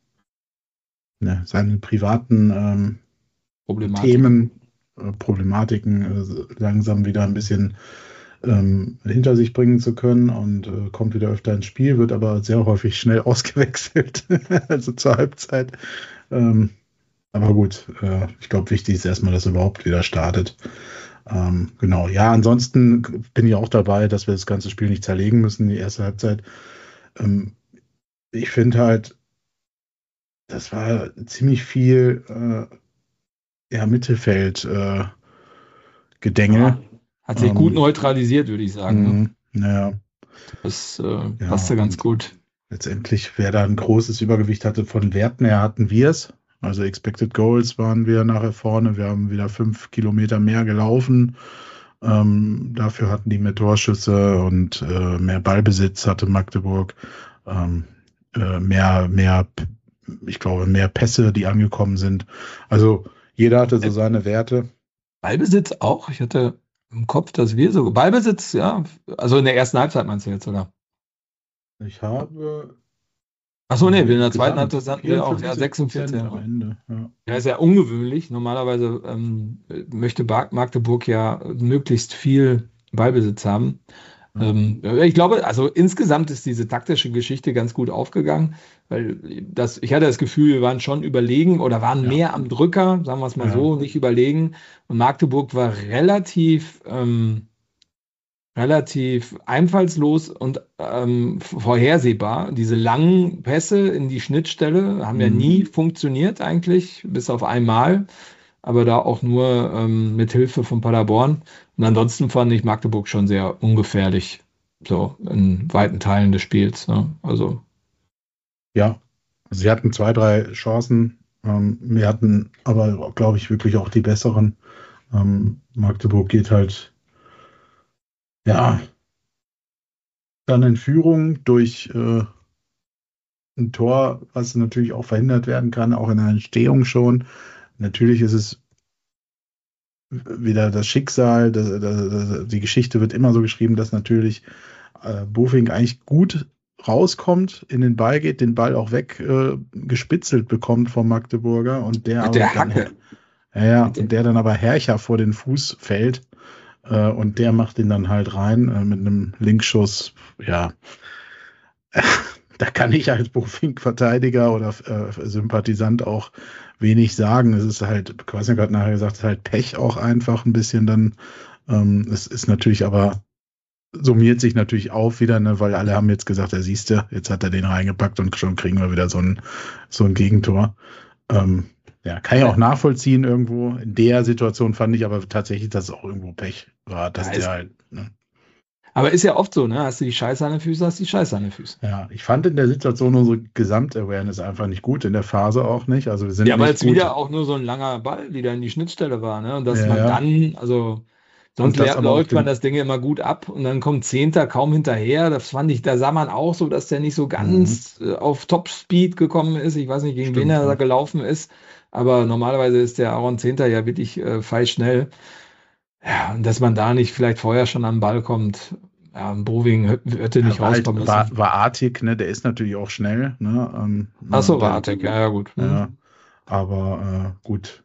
ne, seine privaten ähm, Problematiken. Themen, äh, Problematiken äh, langsam wieder ein bisschen ähm, hinter sich bringen zu können und äh, kommt wieder öfter ins Spiel, wird aber sehr häufig schnell ausgewechselt, also zur Halbzeit. Ähm, aber gut, äh, ich glaube, wichtig ist erstmal, dass er überhaupt wieder startet. Ähm, genau, ja, ansonsten bin ich auch dabei, dass wir das ganze Spiel nicht zerlegen müssen, die erste Halbzeit. Ähm, ich finde halt, das war ziemlich viel äh, ja, Mittelfeld äh, Gedängel. Ja, hat sich gut Ähm, neutralisiert, würde ich sagen. Ne? mh, naja, Das äh, ja, passte ganz und gut. letztendlich, wer da ein großes Übergewicht hatte von Werten her, hatten wir es. Also Expected Goals waren wir nachher vorne. Wir haben wieder fünf Kilometer mehr gelaufen. Ähm, dafür hatten die mehr Torschüsse und äh, mehr Ballbesitz hatte Magdeburg. Ähm, äh, mehr, mehr, ich glaube, mehr Pässe, die angekommen sind. Also jeder hatte so Äh, seine Werte. Ballbesitz auch. Ich hatte im Kopf, dass wir so. Ballbesitz, ja. Also in der ersten Halbzeit meinst du jetzt sogar. Ich habe Achso, nee, in nee, der zweiten gesamt Halbzeit hatten wir auch, ja, vierundfünfzig sechsundvierzig. Prozent am Ja, Ende. Ja. ja, ist ja ungewöhnlich. Normalerweise ähm, möchte Ba- Magdeburg ja möglichst viel Ballbesitz haben. Ja. Ähm, ja, ich glaube, also insgesamt ist diese taktische Geschichte ganz gut aufgegangen, weil das, ich hatte das Gefühl, wir waren schon überlegen oder waren Ja. mehr am Drücker, sagen wir es mal Ja. so, nicht überlegen. Und Magdeburg war relativ, ähm, relativ einfallslos und ähm, vorhersehbar. Diese langen Pässe in die Schnittstelle haben ja Mhm. nie funktioniert eigentlich, bis auf einmal, aber da auch nur ähm, mit Hilfe von Paderborn. Und ansonsten fand ich Magdeburg schon sehr ungefährlich, so in weiten Teilen des Spiels. Ne? Also Ja, also sie hatten zwei, drei Chancen. Ähm, wir hatten aber, glaube ich, wirklich auch die besseren. Ähm, Magdeburg geht halt, ja, dann in Führung durch äh, ein Tor, was natürlich auch verhindert werden kann, auch in der Entstehung schon. Natürlich ist es wieder das Schicksal, das, das, das, die Geschichte wird immer so geschrieben, dass natürlich äh, Bofink eigentlich gut rauskommt, in den Ball geht, den Ball auch weg äh, gespitzelt bekommt vom Magdeburger und der mit aber der dann, Hacke. ja, ja, Mit der, und der dann aber Hercher vor den Fuß fällt äh, und der macht ihn dann halt rein äh, mit einem Linkschuss, ja. Da kann ich als Bofink-Verteidiger oder äh, Sympathisant auch wenig sagen. Es ist halt, Kwasniok hat nachher gesagt, es ist halt Pech auch einfach ein bisschen dann. Ähm, es ist natürlich aber, summiert sich natürlich auf wieder, ne, weil alle haben jetzt gesagt, er siehst du, jetzt hat er den reingepackt und schon kriegen wir wieder so ein, so ein Gegentor. Ähm, ja, kann ich auch nachvollziehen irgendwo. In der Situation fand ich aber tatsächlich, dass es auch irgendwo Pech war, dass ja, der ist, halt, ne. aber ist ja oft so, ne? Hast du die Scheiße an den Füßen, hast du die Scheiße an den Füßen. Ja, ich fand in der Situation unsere Gesamtawareness einfach nicht gut, in der Phase auch nicht. Also wir sind Ja, weil nicht es gut. wieder auch nur so ein langer Ball wieder in die Schnittstelle war, ne? Und dass Ja, man ja. dann, also sonst Und das lä- aber auch läuft man den. das Ding immer gut ab und dann kommt Zehnter kaum hinterher. Das fand ich, da sah man auch so, dass der nicht so Mhm, ganz äh, auf Topspeed gekommen ist. Ich weiß nicht, gegen wen stimmt, er da ja. gelaufen ist, aber normalerweise ist der Aaron Zehnter ja wirklich äh, feilschnell. Ja, und dass man da nicht vielleicht vorher schon am Ball kommt, ja, Boving hö- hätte Ja, nicht war halt, rauskommen war, müssen. war artig, ne? Der ist natürlich auch schnell, ne? Ähm, Ach ne, so, war der, Artek, ja, ja, gut. ja, Hm. aber äh, gut.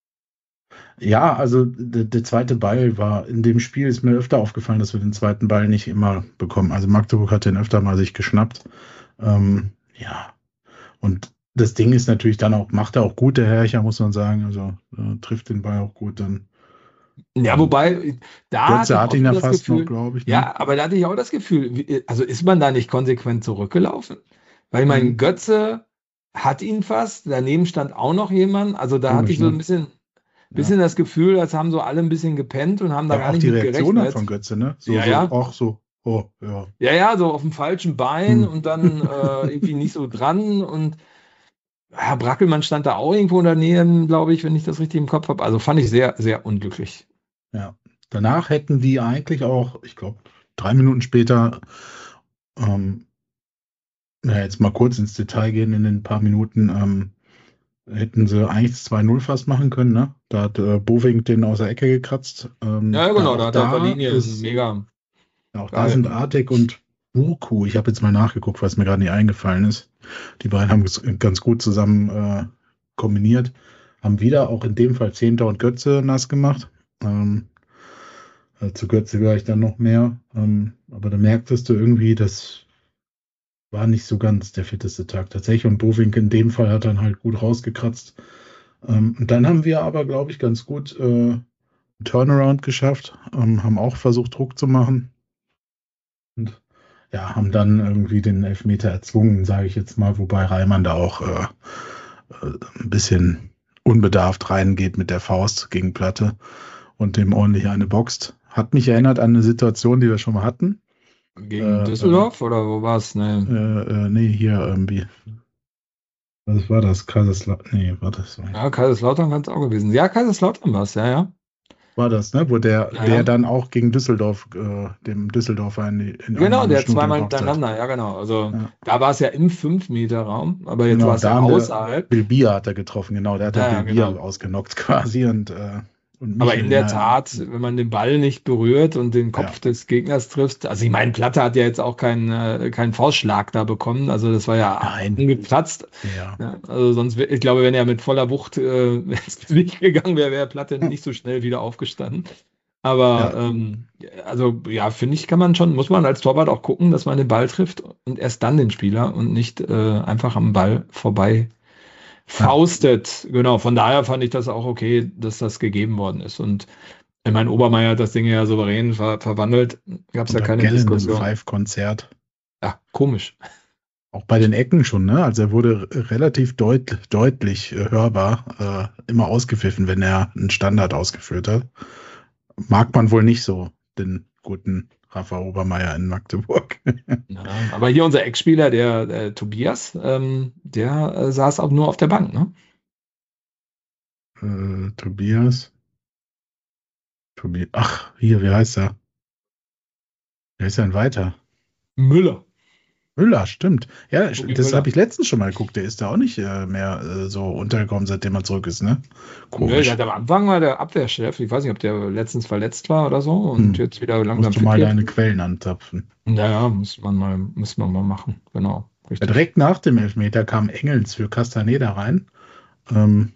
Ja, also der, der zweite Ball war in dem Spiel ist mir öfter aufgefallen, dass wir den zweiten Ball nicht immer bekommen. Also Magdeburg hat den öfter mal sich geschnappt. Ähm, ja, und das Ding ist natürlich dann auch, macht er auch gut, der Herrcher, muss man sagen. Also äh, trifft den Ball auch gut dann. Ja, Ähm, wobei, da hatte Götze ich hat auch ihn so ja das fast noch, Gefühl, glaube ich, ne? ja, aber da hatte ich auch das Gefühl, wie- also ist man da nicht konsequent zurückgelaufen? Weil ich meine, Mhm. Götze hat ihn fast, daneben stand auch noch jemand, also da hatte Komisch, ich so ne? ein bisschen, Ja. bisschen das Gefühl, als haben so alle ein bisschen gepennt und haben da Ja, gar auch nicht die mit Reaktion dann von gerechnet. Götze, ne? So, Ja, so, ja, auch so, oh, ja. ja, ja, so auf dem falschen Bein Hm. und dann äh, irgendwie nicht so dran und ja, Brackelmann stand da auch irgendwo daneben, glaube ich, wenn ich das richtig im Kopf habe. Also fand ich sehr, sehr unglücklich. Ja. Danach hätten die eigentlich auch, ich glaube, drei Minuten später, ähm, ja, jetzt mal kurz ins Detail gehen in den paar Minuten, ähm, hätten sie eigentlich zwei null fast machen können, ne? Da hat äh, Boving den aus der Ecke gekratzt. Ja, Ähm, ja, da genau, auch da hat er auf der da Linie ist, mega auch da geil. sind Artek und Burku, ich habe jetzt mal nachgeguckt, was mir gerade nicht eingefallen ist. Die beiden haben es ganz gut zusammen äh, kombiniert, haben wieder auch in dem Fall Zehnter und Götze nass gemacht. Ähm, äh, zu Götze gehöre ich dann noch mehr. Ähm, aber da merktest du irgendwie, das war nicht so ganz der fitteste Tag tatsächlich. Und Bovink in dem Fall hat dann halt gut rausgekratzt. Ähm, und dann haben wir aber, glaube ich, ganz gut äh, einen Turnaround geschafft, ähm, haben auch versucht, Druck zu machen. Und ja, haben dann irgendwie den Elfmeter erzwungen, sage ich jetzt mal, wobei Reimann da auch äh, äh, ein bisschen unbedarft reingeht mit der Faust gegen Platte und dem ordentlich eine boxt. Hat mich erinnert an eine Situation, die wir schon mal hatten. Äh, Gegen äh, Düsseldorf oder wo war es? äh, Ne? äh, nee, hier irgendwie. Was war das? Kaiserslautern? Nee, war das so. Ja, Kaiserslautern kann es auch gewesen sein. Ja, Kaiserslautern war es, ja, ja. War das, ne? Wo der, Ja, der ja. dann auch gegen Düsseldorf, äh, dem Düsseldorfer in, die, in Genau, eine der Schnute zweimal geboxt hat. hintereinander, ja, genau. Also Ja. da war es ja im fünf Meter Raum, aber jetzt war Genau, es da ja haben wir außerhalb. Bilbia hat er getroffen, genau. Der hat der Ja, ja, Bilbia genau. ausgenockt quasi und, äh, und Aber Michel in in der der, Tat, wenn man den Ball nicht berührt und den ja, Kopf des Gegners trifft, also ich meine, Platte hat ja jetzt auch keinen äh, keinen Faustschlag da bekommen, also das war ja nein, angeplatzt. ja, Ja, also sonst, wär- ich glaube, wenn er mit voller Wucht äh, ins Gesicht gegangen wäre, wäre Platte nicht so schnell wieder aufgestanden. Aber ja, ähm, also ja, finde ich, kann man schon, muss man als Torwart auch gucken, dass man den Ball trifft und erst dann den Spieler und nicht äh, einfach am Ball vorbei ja, faustet. Genau, von daher fand ich das auch okay, dass das gegeben worden ist. Und Ich meine, Obermeier hat das Ding ja souverän ver verwandelt. Gab es ja keine Diskussion. Five-Konzert. Ja, komisch. Auch bei den Ecken schon, ne? Also er wurde relativ deut deutlich äh, hörbar äh, immer ausgepfiffen, wenn er einen Standard ausgeführt hat. Mag man wohl nicht so, den guten Rafa Obermeier in Magdeburg. Ja, aber hier unser Ex-Spieler, der äh, Tobias, ähm, der äh, saß auch nur auf der Bank, ne? Äh, Tobias. Tobi Ach, hier, wie heißt er? Wer ist denn weiter? Müller. Müller, stimmt. Ja, Tobi das Müller. habe ich letztens schon mal geguckt. Der ist da auch nicht äh, mehr äh, so untergekommen, seitdem er zurück ist, ne? Nö, Komisch. der hat am Anfang war der Abwehrchef. Ich weiß nicht, ob der letztens verletzt war oder so und Hm. jetzt wieder langsam Musst du fit mal wird. deine Quellen anzapfen. Naja, muss man mal, muss man mal machen. Genau. Richtig. Direkt nach dem Elfmeter kam Engels für Castaneda rein. Ähm,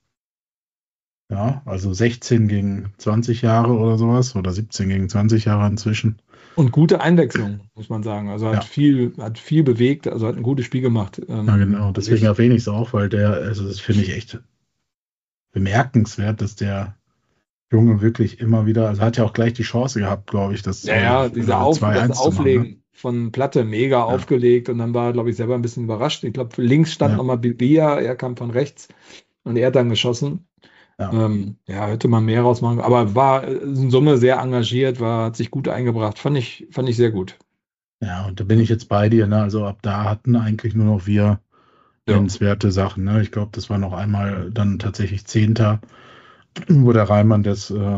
ja, also sechzehn gegen zwanzig Jahre oder sowas oder siebzehn gegen zwanzig Jahre inzwischen. Und gute Einwechslung, muss man sagen. Also hat Ja. viel, hat viel bewegt, also hat ein gutes Spiel gemacht. Ähm, Ja, genau. Deswegen erwähne ich es auch, weil der, also das finde ich echt bemerkenswert, dass der Junge wirklich immer wieder, also hat ja auch gleich die Chance gehabt, glaube ich, das Ja, ja, äh, diese Auf, zwei eins das zu machen, Auflegen ne? von Platte mega aufgelegt und dann war er, glaube ich, selber ein bisschen überrascht. Ich glaube, links stand Ja. nochmal Bibia, er kam von rechts und er hat dann geschossen. Ja. Ähm, ja, hätte man mehr rausmachen, aber war in Summe sehr engagiert, war, hat sich gut eingebracht, fand ich, fand ich sehr gut. Ja, und da bin ich jetzt bei dir, ne? Also ab da hatten eigentlich nur noch wir Ja. nennenswerte Sachen, ne? Ich glaube, das war noch einmal dann tatsächlich Zehnter, wo der Reimann das äh,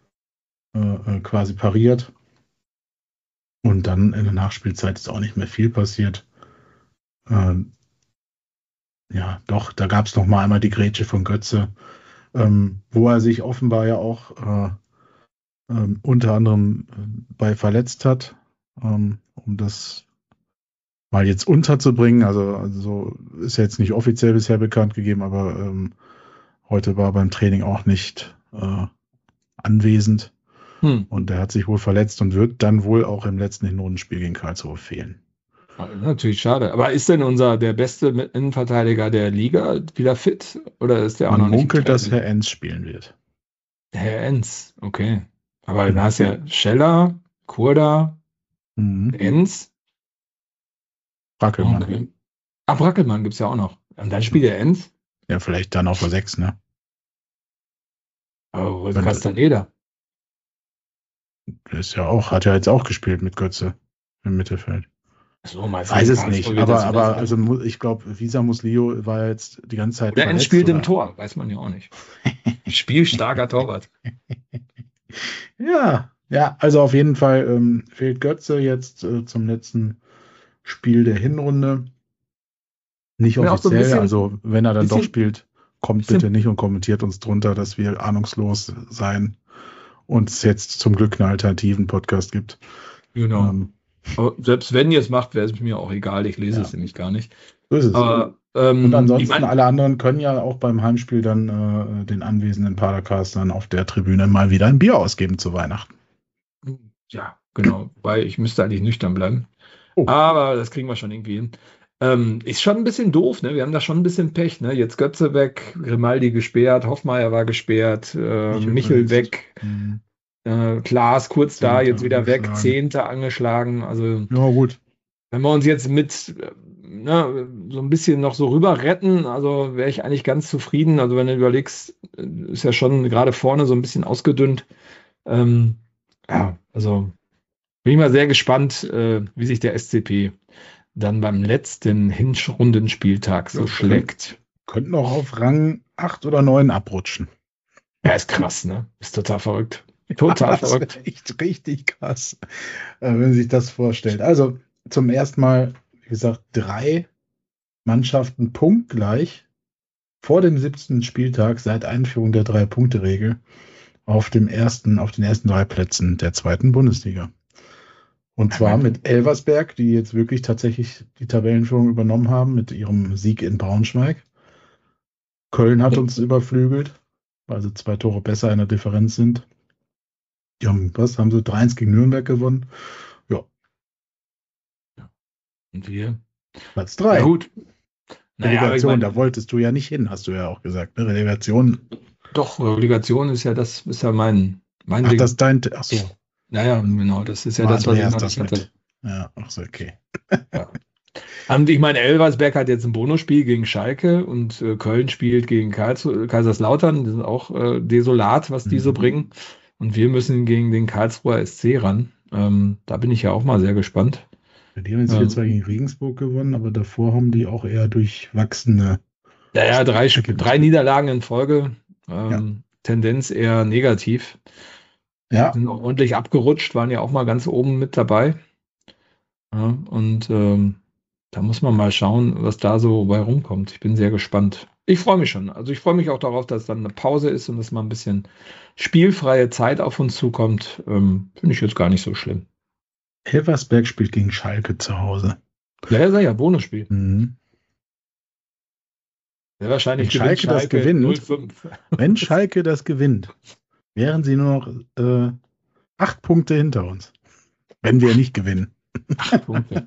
äh, quasi pariert. Und dann in der Nachspielzeit ist auch nicht mehr viel passiert. Ähm, ja, doch, da gab es noch mal einmal die Grätsche von Götze, ähm, wo er sich offenbar ja auch äh, ähm, unter anderem äh, bei verletzt hat, ähm, um das mal jetzt unterzubringen. Also, also so ist ja jetzt nicht offiziell bisher bekannt gegeben, aber ähm, heute war beim Training auch nicht äh, anwesend. Hm. Und er hat sich wohl verletzt und wird dann wohl auch im letzten Hinrundenspiel gegen Karlsruhe fehlen. Natürlich schade. Aber ist denn unser der beste Innenverteidiger der Liga wieder fit? Oder ist der auch Man noch nicht? munkelt, dass Herr Enz spielen wird. Herr Enz, okay. Aber Mhm. da ist ja Scheller, Kurda, Mhm. Enz. Brackelmann. Okay. Ach, Brackelmann gibt es ja auch noch. Und dann spielt der Enz. Ja, vielleicht dann auf der sechs, ne? Aber wo ist Wenn- Castaneda? Der ist ja auch, hat ja jetzt auch gespielt mit Götze im Mittelfeld. So, meinst Weiß du, es Karlsruhe nicht, wird aber, das aber wieder also mu- ich glaube, Visa Muslio war jetzt die ganze Zeit Oder Enz verletzt, spielt im oder? Tor, weiß man ja auch nicht. Spielstarker Torwart. Ja, ja, also auf jeden Fall ähm, fehlt Götze jetzt äh, zum letzten Spiel der Hinrunde. Nicht Ja, auch so ein offiziell, bisschen- also wenn er dann doch bisschen- spielt, kommt bisschen- bitte nicht und kommentiert uns drunter, dass wir ahnungslos sein und es jetzt zum Glück einen alternativen Podcast gibt. Genau. Ähm, Aber selbst wenn ihr es macht, wäre es mir auch egal. Ich lese Ja. es nämlich gar nicht. so ist es. Aber ähm, Und ansonsten, ich mein, alle anderen können ja auch beim Heimspiel dann äh, den anwesenden Padercastern auf der Tribüne mal wieder ein Bier ausgeben zu Weihnachten. ja, genau. Weil ich müsste eigentlich nüchtern bleiben. Oh. Aber das kriegen wir schon irgendwie hin. Ähm, ist schon ein bisschen doof, ne? Wir haben da schon ein bisschen Pech, ne? Jetzt Götze weg, Grimaldi gesperrt, Hoffmeier war gesperrt, äh, Michel Michel verletzt. weg, Mhm. äh, Klaas kurz da, Zehnter jetzt wieder weg, angeschlagen. Zehnter angeschlagen. Also Ja, gut. wenn wir uns jetzt mit äh, ne, so ein bisschen noch so rüber retten, also wäre ich eigentlich ganz zufrieden. Also wenn du überlegst, äh, ist ja schon gerade vorne so ein bisschen ausgedünnt. Ähm, ja, also bin ich mal sehr gespannt, äh, wie sich der S C P dann beim letzten Hinrundenspieltag so Ja, schlägt. Könnten auch auf Rang acht oder neun abrutschen. Ja, ist krass, ne? Ist total verrückt. Total Das verrückt. wäre echt richtig krass, äh, wenn man sich das vorstellt. Also zum ersten Mal, wie gesagt, drei Mannschaften punktgleich vor dem siebzehnten Spieltag seit Einführung der Drei-Punkte-Regel auf dem ersten, auf den ersten drei Plätzen der zweiten Bundesliga. Und zwar mit Elversberg, die jetzt wirklich tatsächlich die Tabellenführung übernommen haben mit ihrem Sieg in Braunschweig. Köln hat uns überflügelt, weil sie zwei Tore besser in der Differenz sind. Die haben, was, haben sie drei eins gegen Nürnberg gewonnen? Ja, Und wir? Platz drei. Ja, gut. Naja, aber ich Relegation, mein, da wolltest du ja nicht hin, hast du ja auch gesagt. Ne? Relegation. doch, Relegation ist ja das, ist ja mein, Mein Ach, Ding. das ist dein, ach so. Naja, genau, das ist ja War das, was ich Andreas noch das nicht hatte. mit. Ja, ach so, okay. Ja. Und ich meine, Elversberg hat jetzt ein Bonusspiel gegen Schalke und äh, Köln spielt gegen Karls Kaiserslautern. Die sind auch äh, desolat, was die so Mhm. bringen. Und wir müssen gegen den Karlsruher S C ran. Ähm, da bin ich ja auch mal sehr gespannt. Die haben jetzt vier zwei Ähm, gegen Regensburg gewonnen, aber davor haben die auch eher durchwachsene. ja, ja, drei, Ergebnisse. drei Niederlagen in Folge. Ja. Ähm, Tendenz eher negativ. Ja, Sind auch ordentlich abgerutscht, waren ja auch mal ganz oben mit dabei. Ja, und ähm, da muss man mal schauen, was da so bei rumkommt. Ich bin sehr gespannt. Ich freue mich schon. Also ich freue mich auch darauf, dass dann eine Pause ist und dass mal ein bisschen spielfreie Zeit auf uns zukommt. Ähm, finde ich jetzt gar nicht so schlimm. Elversberg spielt gegen Schalke zu Hause. Ja, ja, sei ja Bonusspiel. Mhm. Ja, wahrscheinlich Wenn gewinnt Schalke das Schalke gewinnt, null fünf. Wenn Schalke das gewinnt, wären sie nur noch äh, acht Punkte hinter uns. Wenn wir nicht gewinnen. Acht Punkte.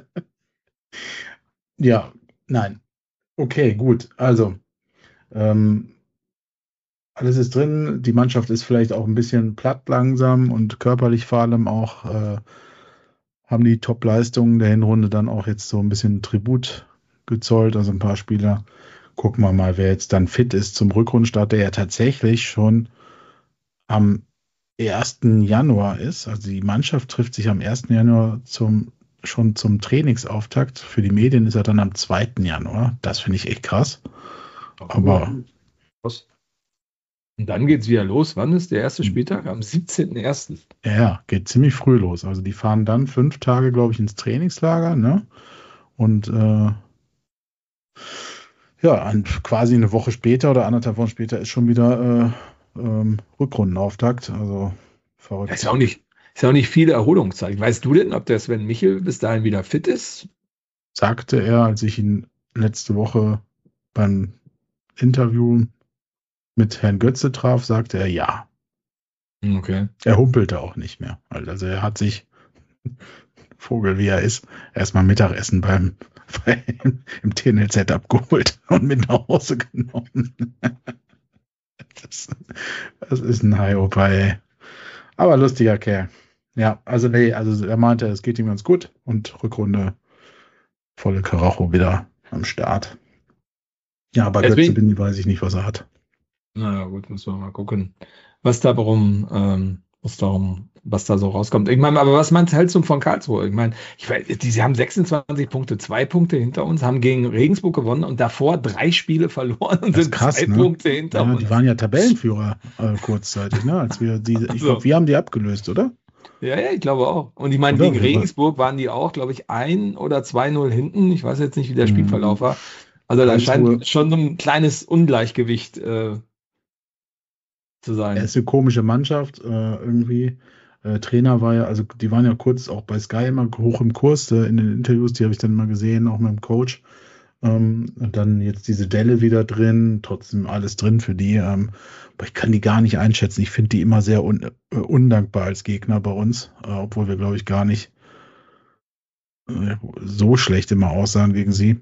Ja, nein. Okay, gut. Also, ähm, alles ist drin. Die Mannschaft ist vielleicht auch ein bisschen platt langsam und körperlich vor allem auch äh, haben die Top-Leistungen der Hinrunde dann auch jetzt so ein bisschen Tribut gezollt. Also ein paar Spieler. Gucken wir mal, wer jetzt dann fit ist zum Rückrundenstart, der ja tatsächlich schon am ersten Januar ist. Also die Mannschaft trifft sich am ersten Januar zum, schon zum Trainingsauftakt. Für die Medien ist er dann am zweiten Januar. Das finde ich echt krass. Aber Was? Und dann geht es wieder los. Wann ist der erste Spieltag? Am siebzehnten ersten ja, geht ziemlich früh los. Also die fahren dann fünf Tage, glaube ich, ins Trainingslager, ne? Und äh, ja, ein, quasi eine Woche später oder anderthalb Wochen später ist schon wieder äh, ähm, Rückrundenauftakt. Also verrückt. Ist ja auch nicht, ist ja auch nicht viel Erholungszeit. Weißt du denn, ob der Sven Michel bis dahin wieder fit ist? Sagte er, als ich ihn letzte Woche beim Interview mit Herrn Götze traf, sagte er ja. Okay. Er humpelte auch nicht mehr. Also er hat sich, Vogel wie er ist, erstmal Mittagessen beim, beim im T N L Z abgeholt und mit nach Hause genommen. Das, das ist ein High-Opie. Aber lustiger Kerl. Ja, also nee, also er meinte, es geht ihm ganz gut und Rückrunde volle Karacho wieder am Start. Ja, aber Götze Deswegen, bin, weiß ich nicht, was er hat. naja, gut, müssen wir mal gucken, was da warum, ähm, was darum, was da so rauskommt. Ich meine, aber was meinst hältst du von Karlsruhe? Ich meine, ich weiß, die, sie haben sechsundzwanzig Punkte, zwei Punkte hinter uns, haben gegen Regensburg gewonnen und davor drei Spiele verloren und Das ist sind krass, zwei ne? Punkte hinter Ja, uns. die waren ja Tabellenführer äh, kurzzeitig, ne? Als wir die, ich Also. glaube, wir haben die abgelöst, oder? Ja, ja, ich glaube auch. Und ich meine, Oder? gegen Regensburg waren die auch, glaube ich, ein oder zwei null hinten. Ich weiß jetzt nicht, wie der Mhm. Spielverlauf war. Also da Karlsruhe- scheint schon so ein kleines Ungleichgewicht äh, zu Er sein. ist eine komische Mannschaft, äh, irgendwie. Äh, Trainer war ja, also die waren ja kurz auch bei Sky immer hoch im Kurs, äh, in den Interviews, die habe ich dann mal gesehen, auch mit dem Coach. Ähm, und dann jetzt diese Delle wieder drin, trotzdem alles drin für die. Ähm, aber ich kann die gar nicht einschätzen. Ich finde die immer sehr un äh, undankbar als Gegner bei uns, äh, obwohl wir, glaube ich, gar nicht äh, so schlecht immer aussahen gegen sie.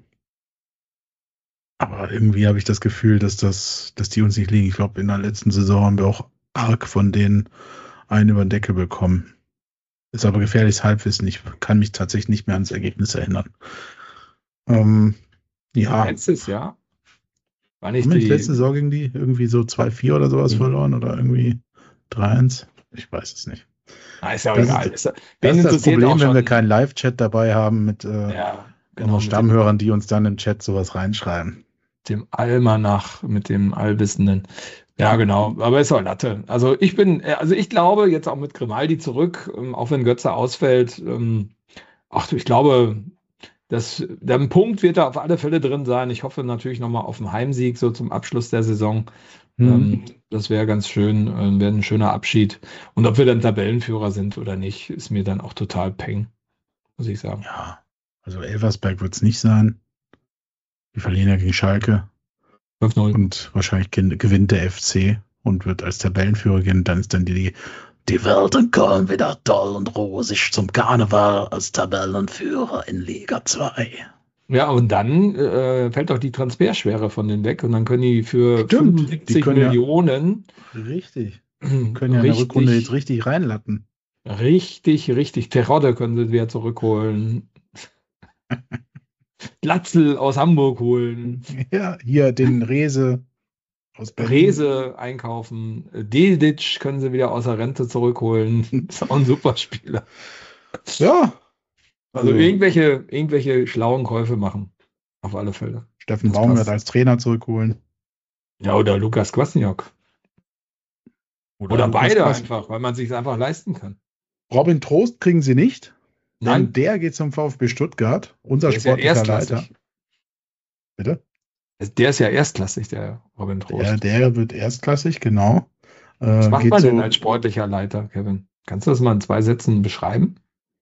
Aber irgendwie habe ich das Gefühl, dass das, dass die uns nicht liegen. Ich glaube, in der letzten Saison haben wir auch arg von denen einen über den Deckel bekommen. Ist aber gefährliches Halbwissen. Ich kann mich tatsächlich nicht mehr ans Ergebnis erinnern. Ähm, ja, Letztes Jahr war nicht haben wir nicht die. letzte Saison gegen die irgendwie so zwei vier oder sowas Mhm. verloren oder irgendwie drei eins? Ich weiß es nicht. Ah, ist ja auch Das egal. ist- Ist, Das wen ist das interessiert Problem, auch wenn schon, wir keinen Live-Chat dabei haben mit äh, ja, genau, unseren mit Stammhörern, die uns dann im Chat sowas reinschreiben. dem Almanach, mit dem Allwissenden. Ja, genau. Aber ist auch Latte. Also ich bin, äh, also ich glaube jetzt auch mit Grimaldi zurück, ähm, auch wenn Götze ausfällt. Ähm, ach du, ich glaube, dass der Punkt wird da auf alle Fälle drin sein. Ich hoffe natürlich nochmal auf einen Heimsieg so zum Abschluss der Saison. Mhm. Ähm, das wäre ganz schön, äh, wäre ein schöner Abschied. Und ob wir dann Tabellenführer sind oder nicht, ist mir dann auch total peng, muss ich sagen. Ja, also Elversberg wird es nicht sein. Die verlieren ja gegen Schalke. fünf null. Und wahrscheinlich gewinnt der F C und wird als Tabellenführer gehen. Dann ist dann die, die Welt in Köln wieder toll und rosig zum Karneval als Tabellenführer in Liga zwei. Ja, und dann äh, fällt doch die Transferschwere von denen weg und dann können die für Stimmt, die fünfundsiebzig können ja- Millionen Richtig. können ja in der Richtig. Rückrunde jetzt richtig reinlatten. Richtig, richtig. Terodde können sie wieder zurückholen. Glatzel aus Hamburg holen. Ja, hier den Rese aus Berlin. Rese einkaufen. Dedic können sie wieder aus der Rente zurückholen. Ist auch ein super Spieler. Ja. Also, also irgendwelche, irgendwelche schlauen Käufe machen. Auf alle Fälle. Steffen Baumgart als Trainer zurückholen. Ja, oder Lukas Kwasniok. Oder, oder beide Kwasniok. Einfach, weil man sich es einfach leisten kann. Robin Trost kriegen sie nicht. Nein. Denn der geht zum VfB Stuttgart, unser der sportlicher ja Leiter. Bitte? Der ist ja erstklassig, der Robin Trost. Ja, der wird erstklassig, genau. Was äh, macht man denn so, als sportlicher Leiter, Kevin? Kannst du das mal in zwei Sätzen beschreiben?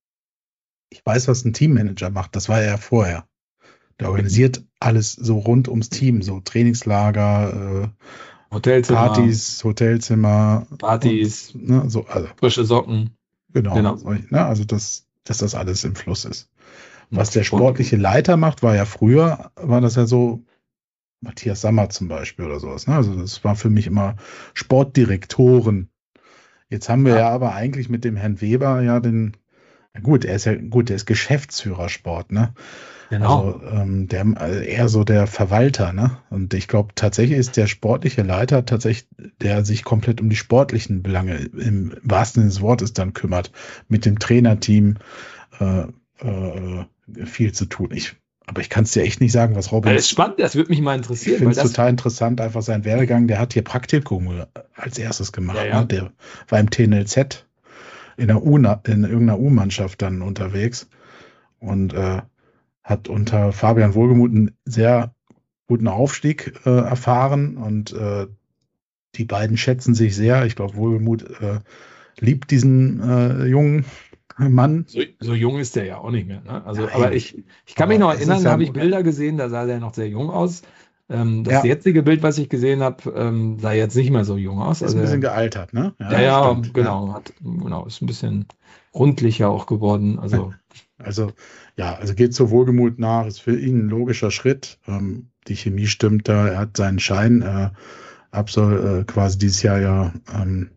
Ich weiß, was ein Teammanager macht. Das war er ja vorher. Der organisiert alles so rund ums Team, so Trainingslager, äh, Hotelzimmer, Partys, Hotelzimmer, Partys, und, ne, so, also, frische Socken. Genau. genau. So, ne, also, dass, dass das alles im Fluss ist. Was der sportliche Leiter macht, war ja früher, war das ja so, Matthias Sammer zum Beispiel oder sowas. Ne? Also das war für mich immer Sportdirektoren. Jetzt haben wir ja, ja aber eigentlich mit dem Herrn Weber ja den, na gut, er ist ja gut, der ist Geschäftsführer Sport, ne? Genau. Also ähm, der also eher so der Verwalter, ne? Und ich glaube tatsächlich ist der sportliche Leiter tatsächlich, der sich komplett um die sportlichen Belange im wahrsten Sinne des Wortes dann kümmert, mit dem Trainerteam äh, äh, viel zu tun. Ich Aber ich kann es dir echt nicht sagen, was Robin. Das ist spannend, das würde mich mal interessieren. Ich finde es total interessant, einfach sein Werdegang. Der hat hier Praktikum als erstes gemacht. Ja, ja. Ne? Der war im T N L Z in, der U, in irgendeiner U-Mannschaft dann unterwegs und äh, hat unter Fabian Wohlgemuth einen sehr guten Aufstieg äh, erfahren. Und äh, die beiden schätzen sich sehr. Ich glaube, Wohlgemuth äh, liebt diesen äh, jungen Mann. So, so jung ist der ja auch nicht mehr. Ne? Also, Nein, aber ich, ich kann mich noch erinnern, da habe ich Bilder gesehen, da sah der noch sehr jung aus. Ähm, das ja. jetzige Bild, was ich gesehen habe, ähm, sah jetzt nicht mehr so jung aus. Ist also, ein bisschen gealtert, ne? Ja, ja, ja stimmt, genau. Ja. Hat, genau. Ist ein bisschen rundlicher auch geworden. Also, also ja, also geht so Wohlgemut nach, ist für ihn ein logischer Schritt. Ähm, die Chemie stimmt da, er hat seinen Schein äh, absol, äh, quasi dieses Jahr ja ähm,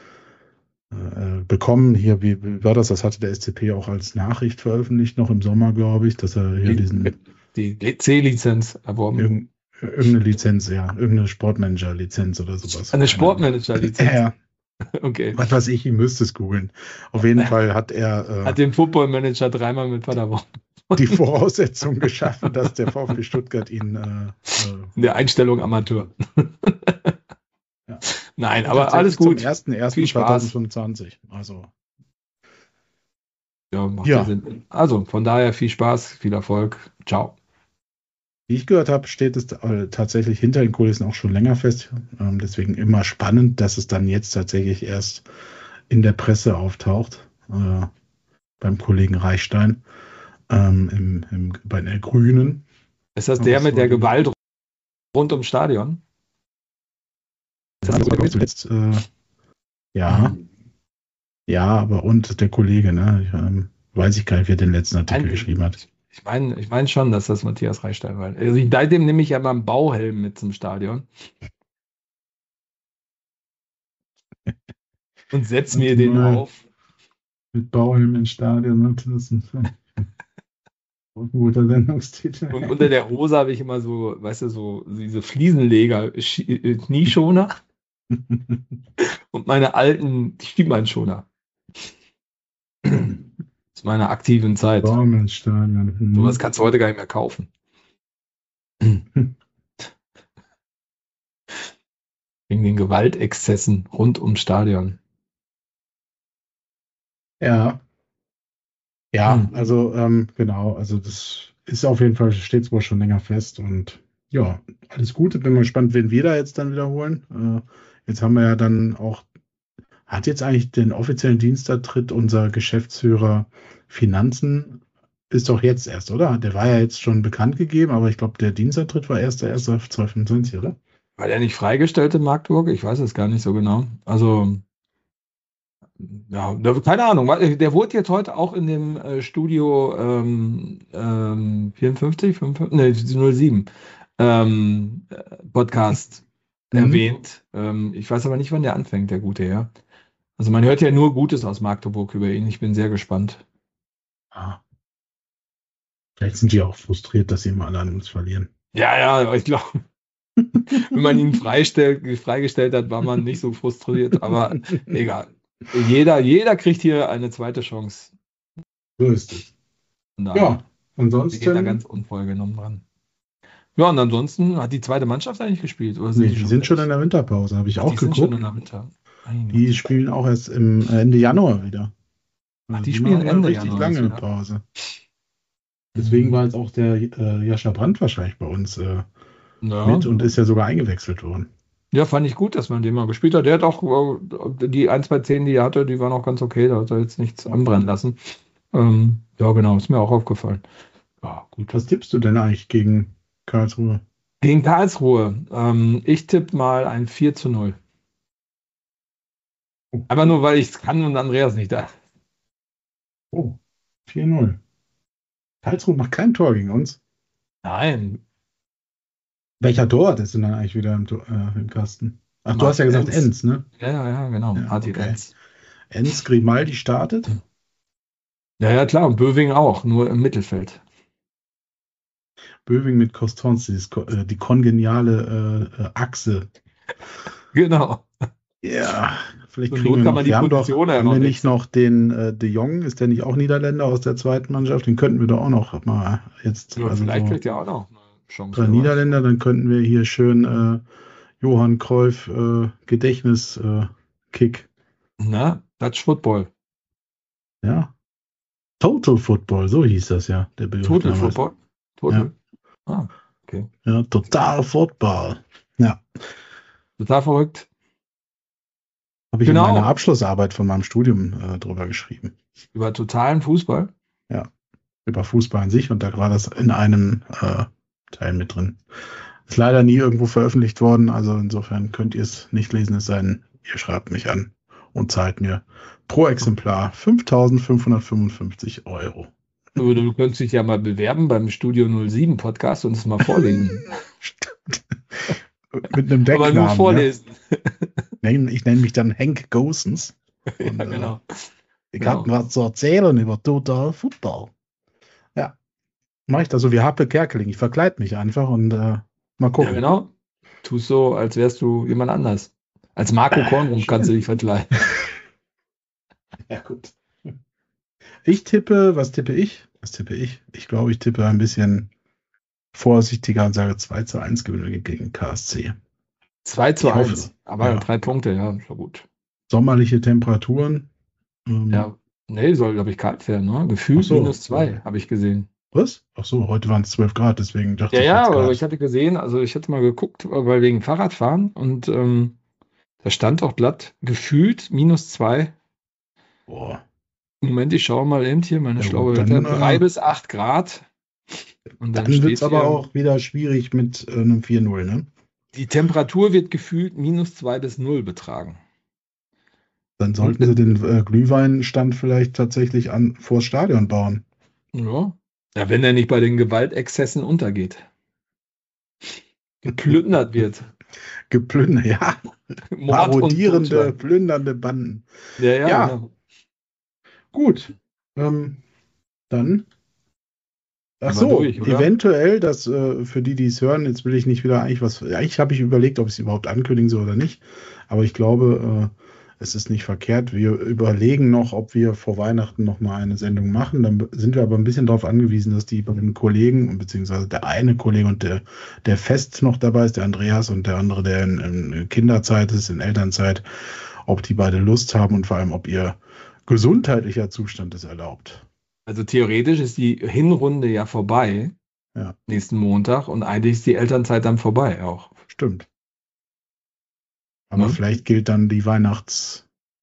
äh, bekommen. Hier, wie, wie war das? Das hatte der S C P auch als Nachricht veröffentlicht, noch im Sommer, glaube ich, dass er hier die, diesen die C-Lizenz erworben. Irgend, irgendeine Lizenz, ja, irgendeine Sportmanager-Lizenz oder sowas. Eine Sportmanager-Lizenz? Ja. Okay. Was weiß ich, ich müsste es googeln. Auf jeden Fall hat er äh, hat den Football-Manager dreimal mit Paderborn die Voraussetzung geschaffen, dass der VfB Stuttgart ihn äh, in der Einstellung Amateur. Ja. Nein, aber alles gut. Zum ersten ersten zweitausendfünfundzwanzig. Also. Ja, macht ja Sinn. Also, von daher viel Spaß, viel Erfolg. Ciao. Wie ich gehört habe, steht es äh, tatsächlich hinter den Kulissen auch schon länger fest. Ähm, deswegen immer spannend, dass es dann jetzt tatsächlich erst in der Presse auftaucht. Äh, beim Kollegen Reichstein. Ähm, im, im, bei den Grünen. Ist das der mit der Gewalt rund ums Stadion? Das das zuletzt, äh, ja. Mhm. Ja, aber und der Kollege, ne? Ich, ähm, weiß ich gar nicht, wer den letzten Artikel Nein, geschrieben hat. Ich meine ich mein schon, dass das Matthias Reichstein war. Also ich, seitdem nehme ich ja mal einen Bauhelm mit zum Stadion. Und setz mir den auf. Mit Bauhelm ins Stadion. Das ist ein guter Sendungstitel. Und unter der Hose habe ich immer so, weißt du, so diese Fliesenleger, Knieschoner und meine alten Schienbeinschoner. Zu meiner aktiven Zeit. Bauhelm-Stadion. Mhm. So was kannst du heute gar nicht mehr kaufen. Wegen den Gewaltexzessen rund ums Stadion. Ja. Ja, hm. also ähm, genau, also das ist auf jeden Fall, steht wohl schon länger fest und ja, alles Gute, bin mal gespannt, wen wir da jetzt dann wiederholen. Äh, jetzt haben wir ja dann auch, hat jetzt eigentlich den offiziellen Dienstantritt unser Geschäftsführer Finanzen, ist doch jetzt erst, oder? Der war ja jetzt schon bekannt gegeben, aber ich glaube, der Dienstantritt war erst der erste zweitausendfünfundzwanzig, oder? War der nicht freigestellt in Magdeburg? Ich weiß es gar nicht so genau. Also ja, keine Ahnung. Der wurde jetzt heute auch in dem äh, Studio ähm, ähm, vierundfünfzig, fünfundfünfzig, nee, null sieben ähm, Podcast erwähnt. Ähm, ich weiß aber nicht, wann der anfängt, der gute Herr. Also man hört ja nur Gutes aus Magdeburg über ihn. Ich bin sehr gespannt. Ah, vielleicht sind die auch frustriert, dass sie immer alle an uns verlieren. Ja, ja, ich glaube, wenn man ihn freistellt, freigestellt hat, war man nicht so frustriert. Aber egal. Jeder, jeder kriegt hier eine zweite Chance. So ist es. Von Ja, daher, wir ansonsten. gehen da ganz unvorgenommen dran. Ja, und ansonsten hat die zweite Mannschaft eigentlich gespielt? Oder sind Nee, die die schon sind schon fertig? in der Winterpause, habe ich Ach, auch die sind schon geguckt. in der Winter. Meine Die Güte. spielen auch erst im äh, Ende Januar wieder. Ach, Also die die spielen machen eine Ende richtig Januar erst lange wieder. Pause. Deswegen Mhm. war jetzt auch der äh, Jascha Brandt wahrscheinlich bei uns äh, Ja. mit und ist ja sogar eingewechselt worden. Ja, fand ich gut, dass man den mal gespielt hat. Der hat auch äh, die ein, zwei Szenen, die er hatte, die waren auch ganz okay. Da hat er jetzt nichts anbrennen lassen. Ähm, ja, genau, ist mir auch aufgefallen. Ja, gut. Was tippst du denn eigentlich gegen Karlsruhe? Gegen Karlsruhe. Ähm, ich tippe mal ein vier zu null. Oh, Aber nur, weil ich es kann und Andreas nicht da. oh, vier null. Karlsruhe macht kein Tor gegen uns. Nein, Welcher Torwart ist denn dann eigentlich wieder im, Tor- äh, im Kasten? Ach, du hast ja Martin gesagt Enz. Enz, ne? Ja, ja, ja, genau. Ja, Martin okay. Enz. Enz Grimaldi startet. Ja, ja, klar. Und Böwing auch, nur im Mittelfeld. Böwing mit Constance, dieses ko- äh, die kongeniale äh, äh, Achse. Genau. Ja, vielleicht Zur kriegen Not wir kann noch. man die Wir haben doch, Position ja haben noch wir nicht wechseln. noch den äh, De Jong? Ist der nicht auch Niederländer aus der zweiten Mannschaft? Den könnten wir doch auch noch mal jetzt, Ja, also vielleicht so kriegt er auch noch eine Chance, drei wer weiß. Niederländer, dann könnten wir hier schön äh, Johann Cruyff äh, Gedächtnis äh, Kick. Na, Dutch Football. Ja. Total Football, so hieß das ja, der Begriff Total damals. Football? Ja, Total. Ah, okay. ja, total Football. Ja, Total verrückt. habe ich in meiner Genau. Abschlussarbeit von meinem Studium äh, drüber geschrieben. Über totalen Fußball. Ja, über Fußball an sich und da war das in einem äh, Teil mit drin. Ist leider nie irgendwo veröffentlicht worden, also insofern könnt ihr es nicht lesen, es sei denn, ihr schreibt mich an und zahlt mir pro Exemplar fünftausendfünfhundertfünfundfünfzig Euro. Du, du könntest dich ja mal bewerben beim Studio null sieben Podcast und es mal vorlesen. Stimmt. Mit einem Aber nur Decknamen. vorlesen. Ja. Ich nenne mich dann Henk Goossens. Ja, Und, genau. äh, ich Genau. habe was zu erzählen über Total Football. Ja, mache ich das so wie Happe Kerkeling. Ich verkleide mich einfach und äh, mal Ja, gucken. genau. Tust so, als wärst du jemand anders. Als Marco Kornrund kannst du dich verkleiden. Ja, gut. Ich tippe, was tippe ich? Was tippe ich? Ich glaube, ich tippe ein bisschen vorsichtiger und sage zwei zu eins Gewinne gegen K S C. zwei zu Ich hoffe, eins. Aber ja. drei Punkte, ja, ist ja gut. Sommerliche Temperaturen. Ähm, Ja, nee, soll, glaube ich, kalt werden, ne? Gefühlt Ach so. minus zwei, habe ich gesehen. Was? Ach so, heute waren es zwölf Grad, deswegen dachte Ja, ich ja, jetzt aber gerade. ich hatte gesehen, also ich hatte mal geguckt, weil wegen Fahrradfahren und ähm, da stand auch glatt gefühlt minus zwei. Boah. Moment, ich schaue mal eben hier, meine Ja, schlaue gut, Wetter. dann, drei äh, bis acht Grad. Und dann, Dann wird steht es aber hier, auch wieder schwierig mit äh, einem vier null, ne? die Temperatur wird gefühlt minus zwei bis null betragen. Dann Und sollten sie den äh, Glühweinstand vielleicht tatsächlich an vors Stadion bauen. ja, ja, wenn er nicht bei den Gewaltexzessen untergeht. Geplündert wird. Geplündert, ja. Mord und Parodierende, Totschlag. plündernde Banden. Ja, ja, Ja. genau. Gut. Ähm, dann. Ach Sind wir so, durch, oder? eventuell, das äh, für die, die es hören, jetzt will ich nicht wieder eigentlich was. Eigentlich habe ich überlegt, ob ich es überhaupt ankündigen soll oder nicht. Aber ich glaube, äh, es ist nicht verkehrt. Wir überlegen noch, ob wir vor Weihnachten noch mal eine Sendung machen. Dann sind wir aber ein bisschen darauf angewiesen, dass die beiden Kollegen, beziehungsweise der eine Kollege und der, der fest noch dabei ist, der Andreas, und der andere, der in, in Kinderzeit ist, in Elternzeit, ob die beide Lust haben und vor allem, ob ihr gesundheitlicher Zustand es erlaubt. Also theoretisch ist die Hinrunde ja vorbei, Ja. nächsten Montag, und eigentlich ist die Elternzeit dann vorbei auch. Stimmt. Aber Ne? vielleicht gilt dann die Weihnachts...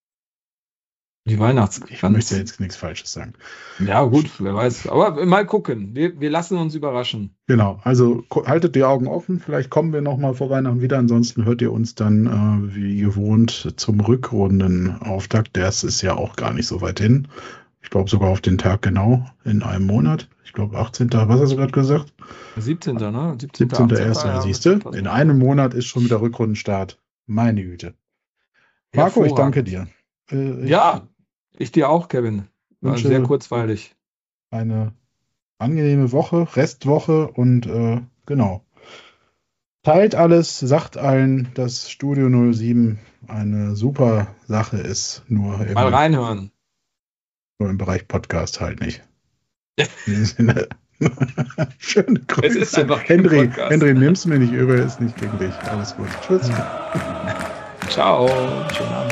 Die Weihnachts... Ich möchte jetzt nichts Falsches sagen. Ja, gut, wer weiß. Aber mal gucken. Wir, wir lassen uns überraschen. Genau, also ko- haltet die Augen offen. Vielleicht kommen wir noch mal vor Weihnachten wieder. Ansonsten hört ihr uns dann äh, wie gewohnt zum Rückrundenauftakt. Das ist ja auch gar nicht so weit hin. Ich glaube sogar auf den Tag genau in einem Monat. Ich glaube achtzehnten Was hast du gerade gesagt? siebzehnten ne? siebzehnten erster Siehst du? In einem Monat ist schon wieder Rückrundenstart. Meine Güte. Marco, ich danke dir. Äh, ich ja, ich dir auch, Kevin. War sehr kurzweilig. Eine angenehme Woche, Restwoche und äh, genau. Teilt alles, sagt allen, dass Studio null sieben eine super Sache ist. Nur im, Mal reinhören. Nur im Bereich Podcast halt nicht. In diesem Sinne. Schöne Grüße. Es ist einfach Henry, Henry, nimm's mir nicht übel, ist nicht gegen dich. Alles gut. Tschüss. Ciao. Schönen Abend.